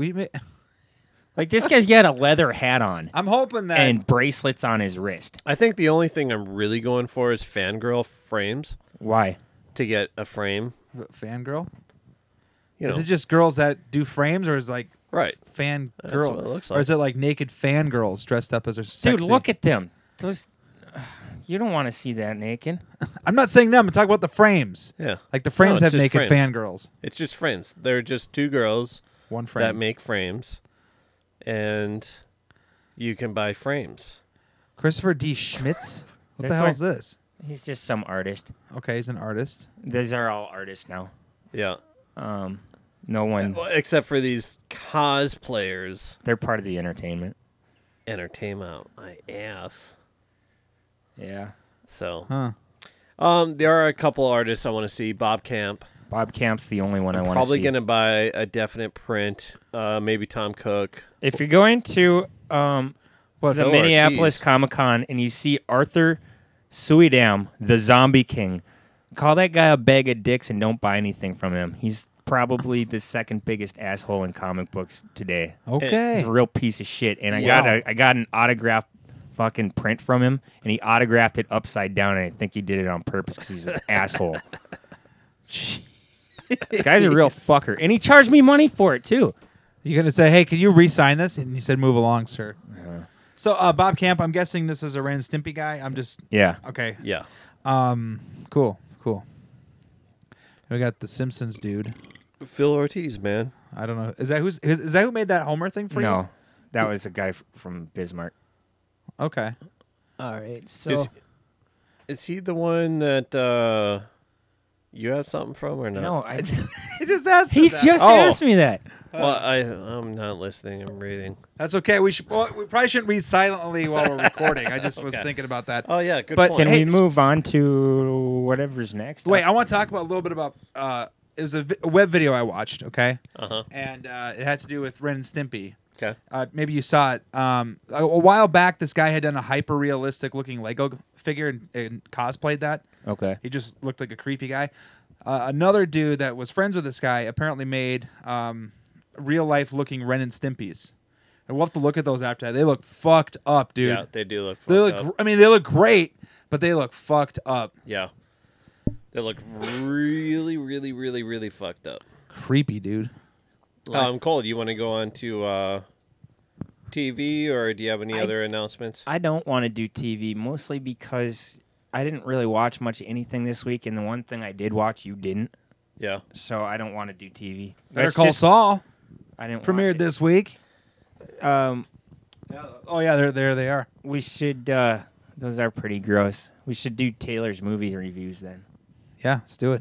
Like this guy's got a leather hat on. I'm hoping that and bracelets on his wrist. I think the only thing I'm really going for is fangirl frames. Why? To get a frame. Fangirl? You Is know. it just girls that do frames, or is it like Right. fan That's girl, what it looks or is like. it like naked fangirls dressed up as their sexy? Dude, look at them. Those. You don't want to see that naked. I'm not saying them. I'm talking about the frames. Yeah. Like the frames No, have it's just naked frames. fangirls. It's just frames. They're just two girls One frame. that make frames, and you can buy frames. Christopher D. Schmitz. What the This hell one- is this? He's just some artist. Okay, he's an artist. These are all artists now. Yeah. No one. Well, except for these cosplayers. They're part of the entertainment. Entertainment, my ass. Yeah. So. Huh. There are a couple artists I want to see. Bob Camp. Bob Camp's the only one I want to see. Probably gonna buy a definite print. Maybe Tom Cook. If you're going to the Phil Minneapolis Ortiz. Comic-Con and you see Arthur Suidam, the Zombie King, call that guy a bag of dicks and don't buy anything from him. He's probably the second biggest asshole in comic books today. Okay. He's a real piece of shit. And Wow. I got an autographed fucking print from him, and he autographed it upside down, and I think he did it on purpose because he's an asshole. The guy's a real fucker. And he charged me money for it, too. You're gonna say, "Hey, can you re-sign this?" And he said, "Move along, sir." So, Bob Camp, I'm guessing this is a Ren and Stimpy guy. I'm just Yeah. Okay. Yeah. Cool. We got the Simpsons dude. Phil Ortiz, man. I don't know. Is that who made that Homer thing for you? No, that was a guy from Bismarck. Okay. All right. So Is he the one that you have something from or not? no, I He just asked. he us that. just asked me that. Well, I'm not listening. I'm reading. That's okay. We probably shouldn't read silently while we're recording. I just was Okay. thinking about that. Oh yeah, good But point. Can Hey, we move on to whatever's next? Wait, I want to talk about a little bit about. It was a web video I watched. Okay. Uh-huh. And it had to do with Ren and Stimpy. Okay. Maybe you saw it. A while back, this guy had done a hyper realistic looking Lego figure and cosplayed that. Okay. He just looked like a creepy guy. Another dude that was friends with this guy apparently made real life looking Ren and Stimpies. And we'll have to look at those after that. They look fucked up, dude. Yeah, they do look fucked They look. up. I mean, they look great, but they look fucked up. Yeah. They look really, really, really, really fucked up. Creepy, dude. Cole, do you want to go on to TV, or do you have any other announcements? I don't want to do TV, mostly because I didn't really watch much of anything this week, and the one thing I did watch, you didn't. Yeah. So I don't want to do TV. Better That's Call just- Saul. I didn't Premiered watch it. this week. Um, Oh yeah, there they are. we should. Those are pretty gross. We should do Taylor's movie reviews then. Yeah, let's do it.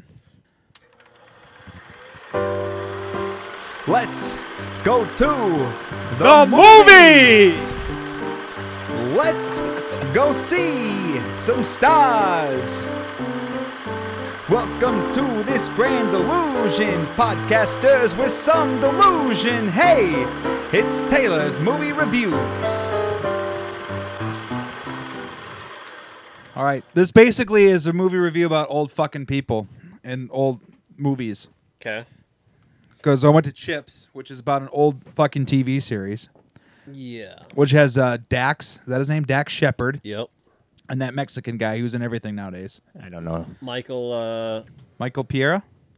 Let's go to The movies! Let's go see some stars. Welcome to this grand illusion, podcasters with some delusion. Hey, it's Taylor's Movie Reviews. All right, this basically is a movie review about old fucking people and old movies. Okay. Because I went to Chips, which is about an old fucking TV series, Yeah. which has Dax. Is that his name? Dax Shepard. Yep. And that Mexican guy who's in everything nowadays. I don't know. Michael Michael Piera?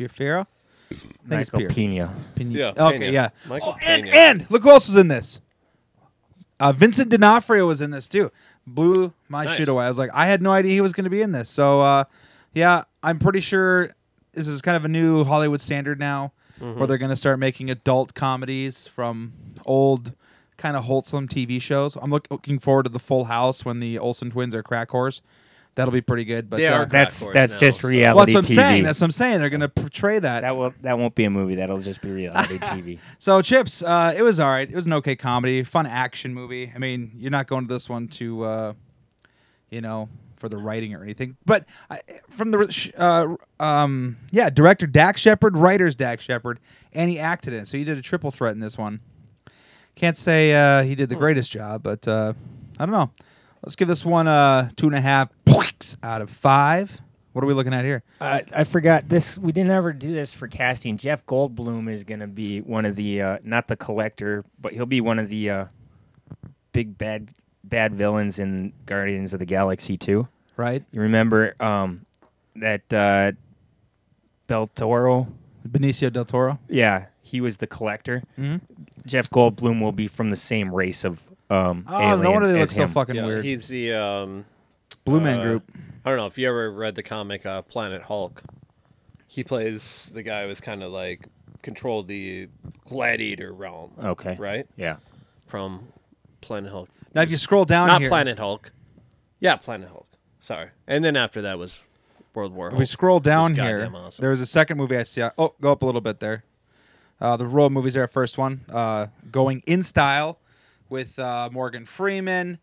Piero. I think it's Michael Piero. Pena. Yeah, Okay, Pena. yeah. Michael and Pena. look who else was in this. Vincent D'Onofrio was in this too. Blew my Nice. shit away. I was like, I had no idea he was going to be in this. So, yeah, I'm pretty sure this is kind of a new Hollywood standard now, where they're going to start making adult comedies from old, kind of wholesome TV shows. I'm looking forward to the Full House when the Olsen twins are crack whores. That'll be pretty good. But They are That's crack that's whores just now, so- reality well, that's what I'm TV. saying. That's what I'm saying. They're going to portray that. That won't be a movie. That'll just be reality TV. So Chips, it was all right. It was an okay comedy, fun action movie. I mean, you're not going to this one to, for the writing or anything. But from the, director Dak Shepard, writers Dak Shepard, and he acted in it. So he did a triple threat in this one. Can't say he did the greatest job, but I don't know. Let's give this one 2.5 points out of 5. What are we looking at here? I forgot this. We didn't ever do this for casting. Jeff Goldblum is going to be one of the not the collector, but he'll be one of the big bad villains in Guardians of the Galaxy 2. Right. You remember that Del Toro? Benicio del Toro. Yeah, he was the collector. Mhm. Jeff Goldblum will be from the same race of aliens no wonder they look as so him. fucking Yeah, weird. he's the Blue Man Group. I don't know if you ever read the comic Planet Hulk. He plays the guy who was kind of like controlled the gladiator realm. Okay. Right? Yeah. From Planet Hulk. Now, if you scroll down Not here- Planet Hulk. Yeah, Planet Hulk. Sorry. And then after that was World War If Hulk. we scroll down It was here, goddamn awesome. there was a second movie I see. Oh, go up a little bit there. The road movies there, first one. Going in Style with Morgan Freeman.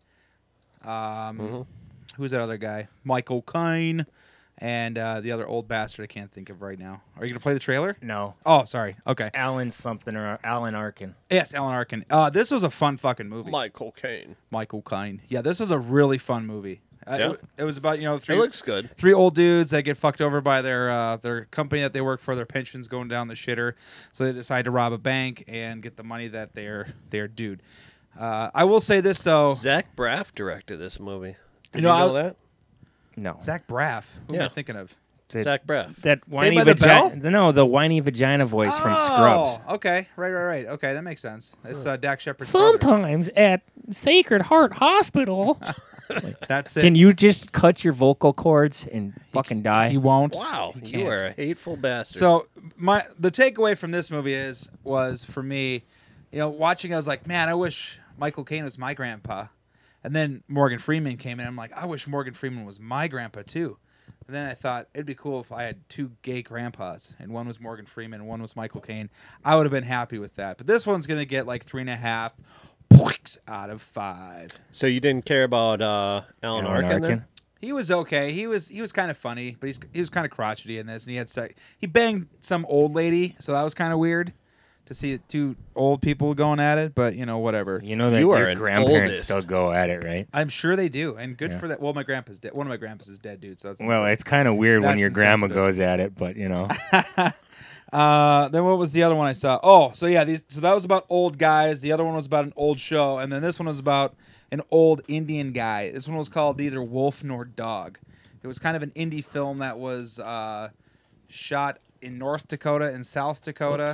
Who's that other guy? Michael Caine. And the other old bastard I can't think of right now. Are you going to play the trailer? No. Oh, sorry. Okay. Alan something or Alan Arkin. Yes, Alan Arkin. This was a fun fucking movie. Michael Caine. Michael Caine. Yeah, this was a really fun movie. Yeah. It was about, three. It looks good. 3 old dudes that get fucked over by their company that they work for. Their pensions going down the shitter, so they decide to rob a bank and get the money that they're due. I will say this though. Zach Braff directed this movie. Did You you know, know that? No. Zach Braff. Who am Yeah. I thinking of? Zach Braff. That whiny by the Bell? vagina. No, the whiny vagina voice from Scrubs. Oh, okay. Right. Okay, that makes sense. It's Dak Shepard's brother. Sometimes at Sacred Heart Hospital. That's it. Can you just cut your vocal cords and fucking die? He won't. Wow, He you can't. are a hateful bastard. So the takeaway from this movie was for me, watching. I was like, man, I wish Michael Caine was my grandpa. And then Morgan Freeman came in. I'm like, I wish Morgan Freeman was my grandpa too. And then I thought it'd be cool if I had 2 gay grandpas, and one was Morgan Freeman, and one was Michael Caine. I would have been happy with that. But this one's gonna get like 3.5 points out of 5. So you didn't care about Alan Arkin? Then? He was okay. He was kind of funny, but he was kind of crotchety in this, and he had he banged some old lady, so that was kind of weird to see 2 old people going at it. But whatever. You know that You are your an grandparents oldest. still go at it, right? I'm sure they do, and good Yeah. for that. Well, my grandpa's dead. One of my grandpas is dead, dude. So that's Well, insane. it's kind of weird when That's your grandma insensitive. goes at it, but Then what was the other one I saw? Oh, so yeah, so that was about old guys. The other one was about an old show, and then this one was about an old Indian guy. This one was called Neither Wolf Nor Dog. It was kind of an indie film that was shot in North Dakota and South Dakota.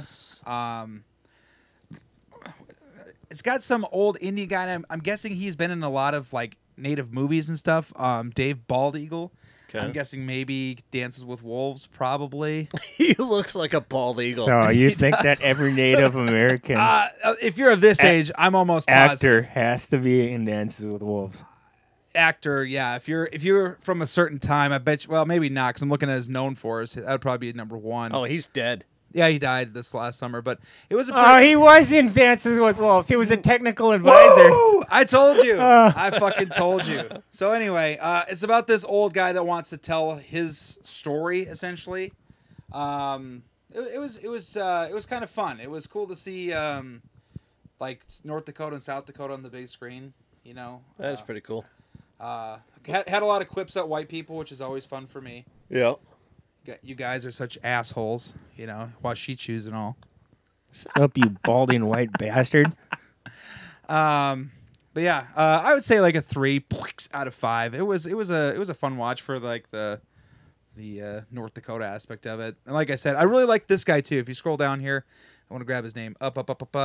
It's got some old indie guy. And I'm guessing he's been in a lot of like native movies and stuff. Dave Bald Eagle. Okay. I'm guessing maybe Dances with Wolves, probably. He looks like a bald eagle. so you think that every Native American If you're of this age, I'm almost positive. actor has to be in Dances with Wolves? Actor, yeah. If you're from a certain time, I bet you, well, maybe not, because I'm looking at his known for us. That would probably be number 1. Oh, he's dead. Yeah, he died this last summer, but it was a Oh, he was in Dances with Wolves. He was a technical advisor. Woo! I told you. I fucking told you. So anyway, it's about this old guy that wants to tell his story. Essentially, it was kind of fun. It was cool to see like North Dakota and South Dakota on the big screen. That's pretty cool. Had a lot of quips at white people, which is always fun for me. Yeah. You guys are such assholes. Watch She Choose and all. Shut up, you balding white bastard. But yeah, I would say like a 3 out of 5. It was a fun watch for like the the North Dakota aspect of it. And like I said, I really like this guy too. If you scroll down here, I want to grab his name. Up.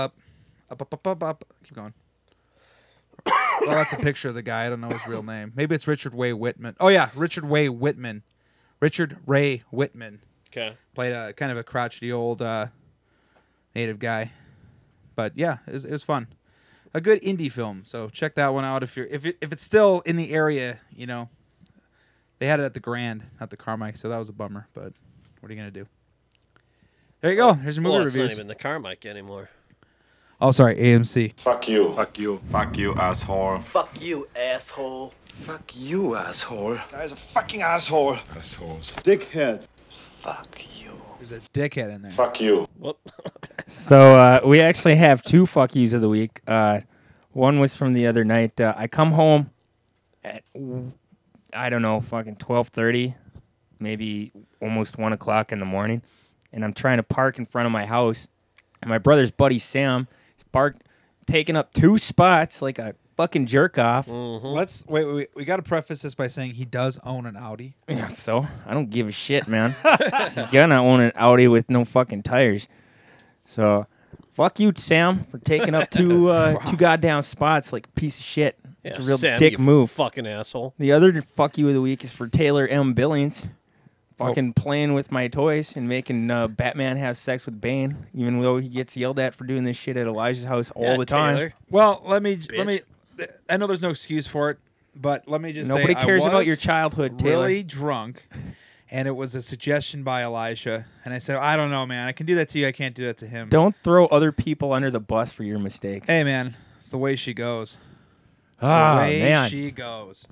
Keep going. Well, that's a picture of the guy. I don't know his real name. Maybe it's Richard Ray Whitman. Oh yeah, Richard Ray Whitman. Richard Ray Whitman. Okay. Played a kind of a crotchety old native guy. But yeah, it was fun. A good indie film. So check that one out if it's still in the area. You know, they had it at the Grand, not the Carmike, so that was a bummer. But what are you gonna do? There you go. Here's your movie It's reviews. not even the Carmike anymore. Oh, sorry, AMC. Fuck you. Fuck you. Fuck you, asshole. Fuck you, asshole. Fuck you, asshole. Guy's a fucking asshole. Assholes. Dickhead. Fuck you. There's a dickhead in there. Fuck you. So we actually have 2 fuck yous of the week. One was from the other night. I come home at, I don't know, fucking 12:30, maybe almost 1 o'clock in the morning, and I'm trying to park in front of my house, and my brother's buddy Sam is parked, taking up 2 spots like a fucking jerk off. Let's wait. We got to preface this by saying he does own an Audi. Yeah, so I don't give a shit, man. He's gonna own an Audi with no fucking tires. So, fuck you, Sam, for taking up 2 goddamn spots like a piece of shit. It's a real Sam, dick you move. Fucking asshole. The other fuck you of the week is for Taylor M. Billings. Fucking playing with my toys and making Batman have sex with Bane, even though he gets yelled at for doing this shit at Elijah's house all the time. Taylor. Well, let me. I know there's no excuse for it, but let me just Nobody say cares I about was your childhood, Taylor. Really drunk, and it was a suggestion by Elijah, and I said, I don't know, man. I can do that to you. I can't do that to him. Don't throw other people under the bus for your mistakes. Hey, man, it's the way she goes. It's Ah, the way man. she goes.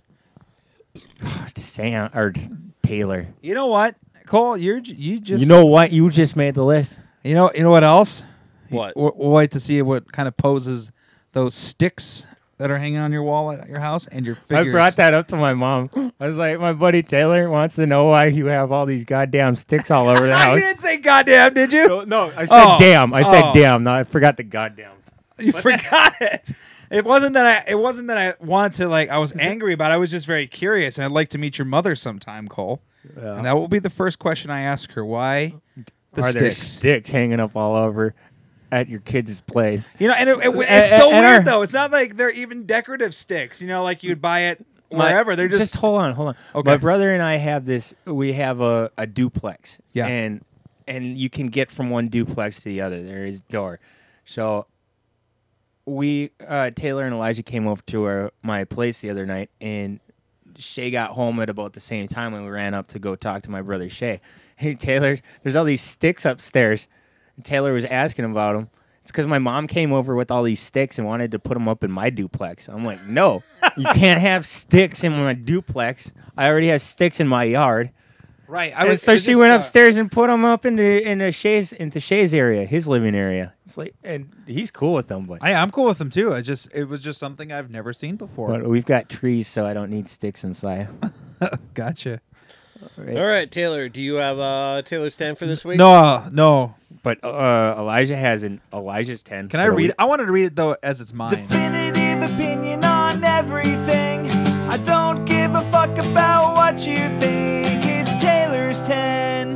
Sam or Taylor. You know what, Cole? You just. You know what? You just made the list. You know what else? What? We'll wait to see what kind of poses those sticks that are hanging on your wall at your house and your figures. I brought that up to my mom. I was like, my buddy Taylor wants to know why you have all these goddamn sticks all over the house. You didn't say goddamn, did you? No, I said damn. I said damn. No, I forgot the goddamn. You forgot it. It wasn't that I wanted to I was angry about it. I was just very curious, and I'd like to meet your mother sometime, Cole. Yeah. And that will be the first question I ask her. Why the Are there sticks? sticks hanging up all over at your kids' place? You know, and it's so weird though. It's not like they're even decorative sticks. You know, like you'd buy it wherever. They're just hold on. Okay. My brother and I have this. We have a duplex. Yeah. And you can get from one duplex to the other. There is door. So we Taylor and Elijah came over to my place the other night, and Shay got home at about the same time when we ran up to go talk to my brother Shay. Hey Taylor, there's all these sticks upstairs. And Taylor was asking about them. It's because my mom came over with all these sticks and wanted to put them up in my duplex. I'm like, no, you can't have sticks in my duplex. I already have sticks in my yard. Right. So she went upstairs and put them up into Shay's area, his living area. It's like, and he's cool with them, but I'm cool with them too. It was just something I've never seen before. but we've got trees, so I don't need sticks inside. Gotcha. All right, Taylor. Do you have Taylor's 10 for this week? No. But Elijah has an Elijah's 10. Can I read it? I wanted to read it though as it's mine. Definitive opinion on everything. I don't give a fuck about what you think. It's Taylor's 10.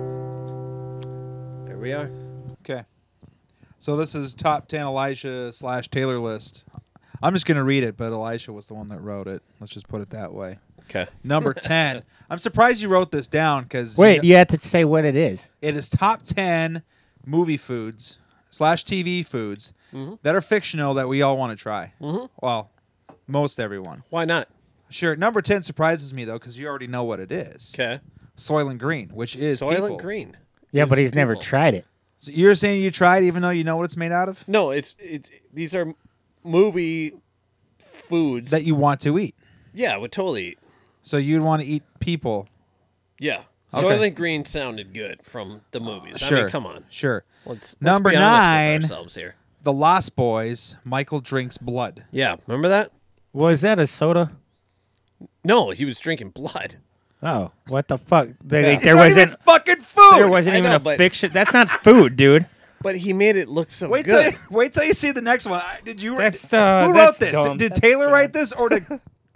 There we are. Okay. So this is top 10 Elijah / Taylor list. I'm just going to read it, but Elijah was the one that wrote it. Let's just put it that way. Okay. Number 10. I'm surprised you wrote this down because... Wait, you have to say what it is. It is top 10 movie foods / TV foods that are fictional that we all want to try. Well, most everyone. Why not? Sure. Number 10 surprises me, though, because you already know what it is. Okay. Soylent Green, which is Soylent people. Green. Yeah, but is he's never people. tried it. So you're saying you tried even though you know what it's made out of? No, it's these are movie foods That you want to eat. Yeah, I would totally eat. So you'd want to eat people. Yeah. Okay. Soylent Green sounded good from the movies. Sure. I mean, come on. Sure. Let's Number be honest 9, with ourselves here. The Lost Boys, Michael Drinks Blood. Yeah, remember that? Was that a soda? No, he was drinking blood. Oh, what the fuck? There It's not wasn't even fucking food. There wasn't I even know, a but- fiction. That's not food, dude. But he made it look so Wait good. till you see the next one. Did you? That's, who wrote that's this? dumb. Did That's Taylor dumb. write this, or did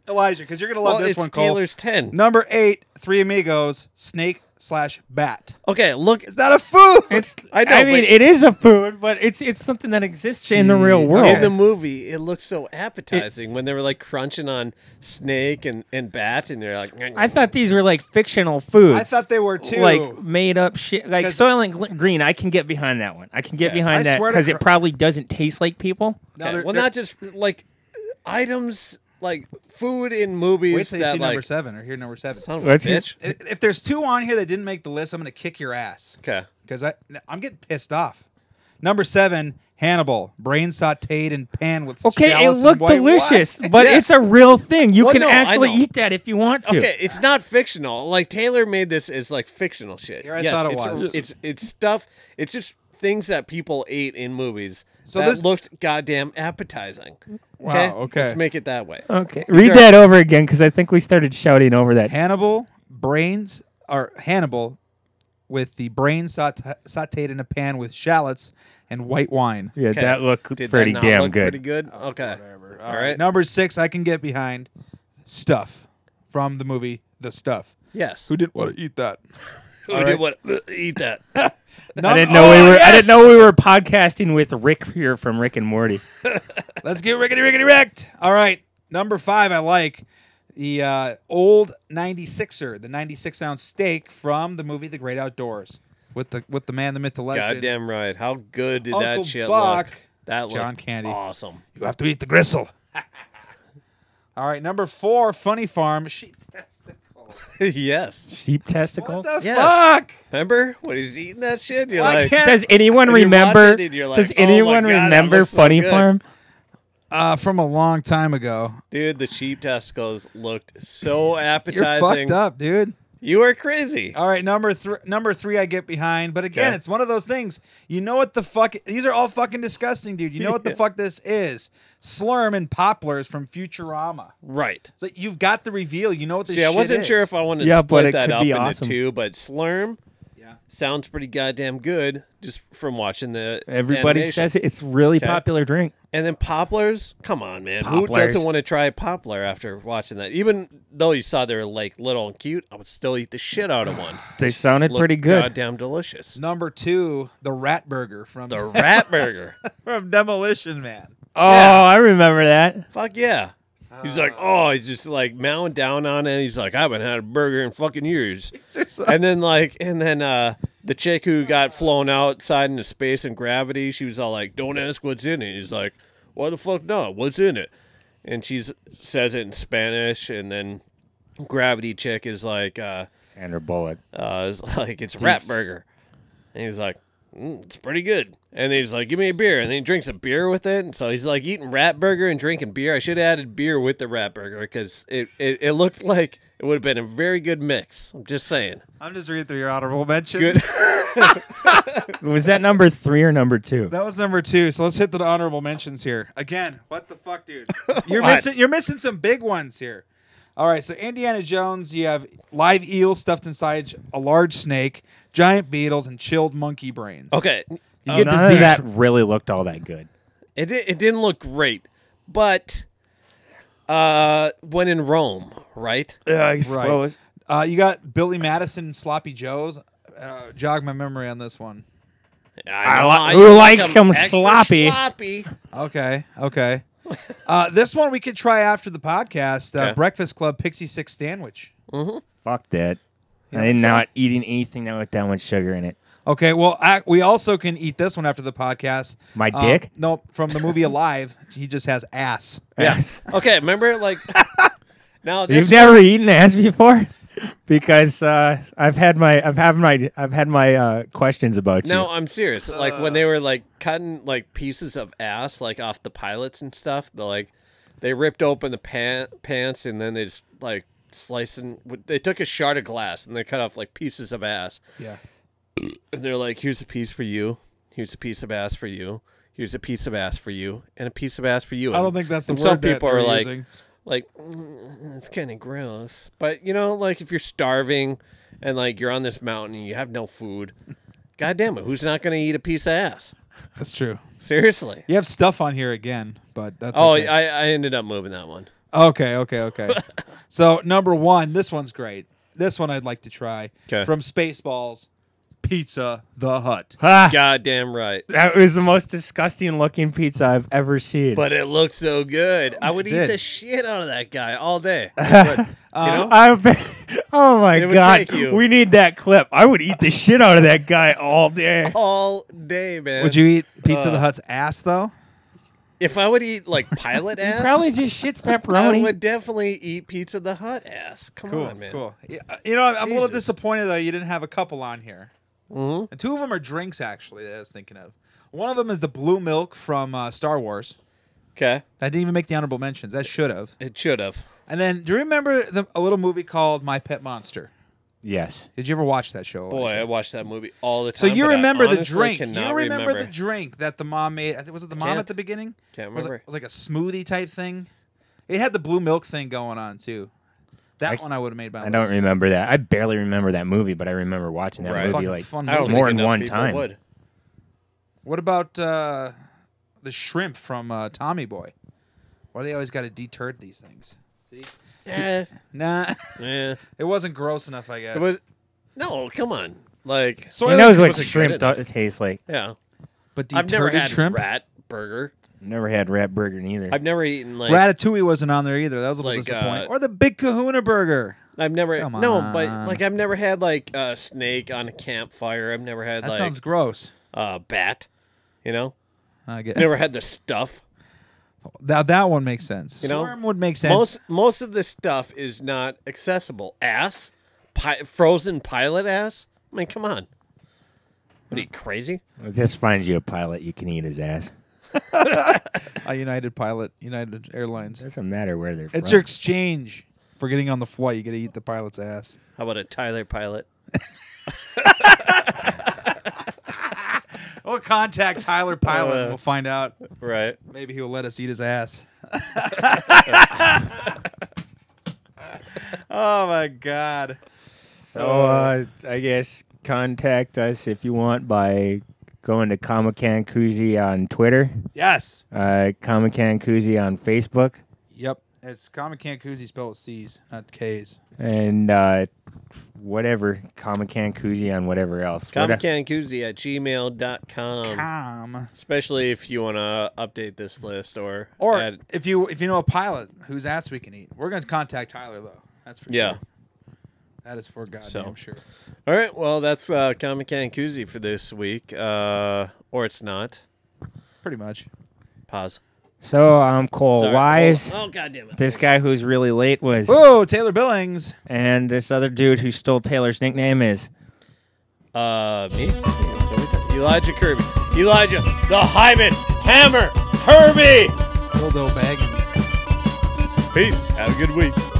Elijah, because you're gonna love this it's one, Cole. Taylor's 10. Number 8, Three Amigos, snake/bat. Okay, look. Is that a food? I know. I mean, but it is a food, but it's something that exists in the real world. in the movie, it looked so appetizing when they were like crunching on snake and bat, and they're like. I thought these were like fictional foods. I thought they were too. Like made up shit. Like 'Cause- Soylent Green, I can get behind that one. I can get behind I that swear to because it Cr- probably doesn't taste like people. No, Okay, they're- well, they're- not just like items, like food in movies. Wait till you that see like number 7 or hear number 7. Son of a Let's hear- bitch. If there's 2 on here that didn't make the list, I'm gonna kick your ass. Okay. Because I'm getting pissed off. Number 7, Hannibal, brain sautéed in pan with Okay, it shallots and looked white delicious, wine. but Yeah. it's a real thing. You Well, can no, I actually know. eat that if you want to. Okay, it's not fictional. Like Taylor made this as like fictional shit. Yeah, I yes, thought it it's, was. It's stuff. It's just things that people ate in movies So that this- looked goddamn appetizing. Wow, okay. Let's make it that way. Okay, Is read there- that over again because I think we started shouting over that. Hannibal with the brain sautéed in a pan with shallots and white wine. Yeah, Okay. that looked Did pretty that not damn look good. Pretty good. Okay. All right. Number 6, I can get behind Stuff from the movie The Stuff. Yes. Who didn't want to eat that? Who All did right. what? Eat that. I didn't know we were. I didn't know we were podcasting with Rick here from Rick and Morty. Let's get rickety wrecked. All right. Number 5, I like the old 96er, the 96-ounce steak from the movie The Great Outdoors with the man, the myth, the legend. Goddamn right. How good did Uncle that shit Buck, look? That John looked Candy. awesome. You have to eat the gristle. All right. Number 4, Funny Farm. Sheep testicles. Yes. Sheep testicles. What the Yes. fuck? Remember when he's eating that shit? You're Why like, can't- Does anyone and you watch remember? it and you're like, Does "Oh my anyone God, that remember looks so Funny good." Farm? From a long time ago. Dude, the sheep testicles looked so You're appetizing. fucked up, dude. You are crazy. All right, number 3 I get behind. But again, Okay. it's one of those things. You know what the fuck? These are all fucking disgusting, dude. You know what the fuck this is? Slurm and Poplars from Futurama. Right. It's like you've got the reveal. You know what this See, I shit wasn't is. sure if I wanted to Yeah, but split it that could up be into awesome. two, but Slurm Yeah. sounds pretty goddamn good just from watching the Everybody animation. says it's really Okay. popular drink. And then Poplars, come on, man. Who Poplars. doesn't want to try Poplar after watching that? Even though you saw they were like little and cute, I would still eat the shit out of one. They sounded Looked pretty good. Goddamn delicious. Number 2, the Rat Burger from The Rat Burger. from Demolition Man. Oh, Yeah. I remember that. Fuck yeah. He's like, he's just like mowing down on it. He's like, I haven't had a burger in fucking years. And then the chick who got flown outside into space and gravity, she was all like, don't ask what's in it. He's like, why the fuck not? What's in it? And she says it in Spanish, and then gravity chick is like, Sandra Bullock. is like, it's Rat Burger. And he's like, it's pretty good. And then he's like, give me a beer. And then he drinks a beer with it. And so he's like eating Rat Burger and drinking beer. I should have added beer with the Rat Burger because it looked like it would have been a very good mix. I'm just saying. I'm just reading through your honorable mentions. Good. Was that number 3 or number 2? That was number 2. So let's hit the honorable mentions here. Again, what the fuck, dude? You're What? missing some big ones here. All right, so Indiana Jones, you have live eel stuffed inside a large snake, giant beetles, and chilled monkey brains. Okay. You get to None see of that really looked all that good. It didn't look great. But when in Rome, right? Yeah, I suppose. You got Billy Madison, Sloppy Joe's. Jog my memory on this one. Who likes some sloppy? Okay. This one we could try after the podcast. Okay. Breakfast Club Pixie Six Sandwich. Mm-hmm. Fuck that. You know I what I'm am saying? not eating anything that with that much sugar in it. Okay, well, we also can eat this one after the podcast. My dick? No, from the movie Alive. He just has ass. Yes. Okay, remember like now this You've never eaten ass before? Because I've had my questions about No, you. I'm serious. Like when they were like cutting like pieces of ass like off the pilots and stuff, they ripped open the pants and then they just like slicing. They took a shard of glass and they cut off like pieces of ass. Yeah. And they're like, here's a piece for you. Here's a piece of ass for you. Here's a piece of ass for you, and a piece of ass for you. I don't think that's the and word some that people they're are using. like, it's kind of gross. But you know, like if you're starving and like you're on this mountain and you have no food, God damn it, who's not going to eat a piece of ass? That's true. Seriously. You have stuff on here again, but that's Oh, okay. I ended up moving that one. Okay. So number 1, this one's great. This one I'd like to try. 'Kay. From Spaceballs, Pizza the Hut. Goddamn right. That was the most disgusting looking pizza I've ever seen. But it looked so good. I would It eat did. the shit out of that guy all day. I would. Oh my It would God. take you. We need that clip. I would eat the shit out of that guy all day. All day, man. Would you eat Pizza the Hut's ass though? If I would eat like pilot ass, Probably just shits I pepperoni. would definitely eat Pizza the Hut ass. Come on, man. Cool. Yeah, you know, I'm a little Jesus. disappointed though you didn't have a couple on here. Mm-hmm. And 2 of them are drinks actually that I was thinking of. One of them is the blue milk from Star Wars. Okay. That didn't even make the honorable mentions. That should have. It should have. And then, do you remember a little movie called My Pet Monster? Yes. Did you ever watch that show? Boy, I watched that movie all the So time. you but I remember the honestly drink? cannot You remember the drink that the mom made? I think was it the mom Can't- at the beginning? can't Was remember. it was like a smoothie type thing. It had the blue milk thing going on too. That one I would have made by. I don't remember that. I barely remember that movie, but I remember watching that Right. movie Fucking like fun I don't more think than enough one people time. would. What about the shrimp from Tommy Boy? Why do they always got to deturd these things? See? Yeah. Nah. Yeah. It wasn't gross enough, I guess. It was. No, come on. Like Soy He knows onion what wasn't shrimp good enough. tastes like. Yeah. But I've never deturred had shrimp? rat burger. Never had rat burger neither. I've never eaten like Ratatouille wasn't on there either. That was a little Like, disappointing. Or the Big Kahuna Burger. I've never Come no, on. but like I've never had like a snake on a campfire. I've never had That like sounds gross. Bat. You know, I get. never had the stuff. That one makes sense. You know, Swarm would make sense. Most of this stuff is not accessible. Ass, frozen pilot ass. I mean, come on. What are you crazy? Just find you a pilot you can eat his ass. A United pilot, United Airlines. Doesn't matter where they're from. It's your exchange for getting on the flight. You got to eat the pilot's ass. How about a Tyler pilot? We'll contact Tyler Pilot and we'll find out. Right. Maybe he'll let us eat his ass. Oh my God. So I guess contact us if you want by going to Comican Koozie on Twitter. Yes. Comican Koozie on Facebook. Yep. It's Comican Koozie spelled with C's, not K's. And whatever, Comican Koozie on whatever else. ComicCanKoozie@gmail.com. Especially if you want to update this list or add, if you know a pilot whose ass we can eat. We're going to contact Tyler, though. That's for yeah. sure. That is for goddamn sure. All right, well, that's Comic Can Koozie for this week. Or it's not. Pretty much. Pause. So I'm Cole Sorry. Wise. Oh, God damn it. This guy who's really late was... Oh, Taylor Billings. And this other dude who stole Taylor's nickname is... Me? Elijah Kirby. Elijah, the Hyman, Hammer, Herbie. Dildo Baggins. Peace. Have a good week.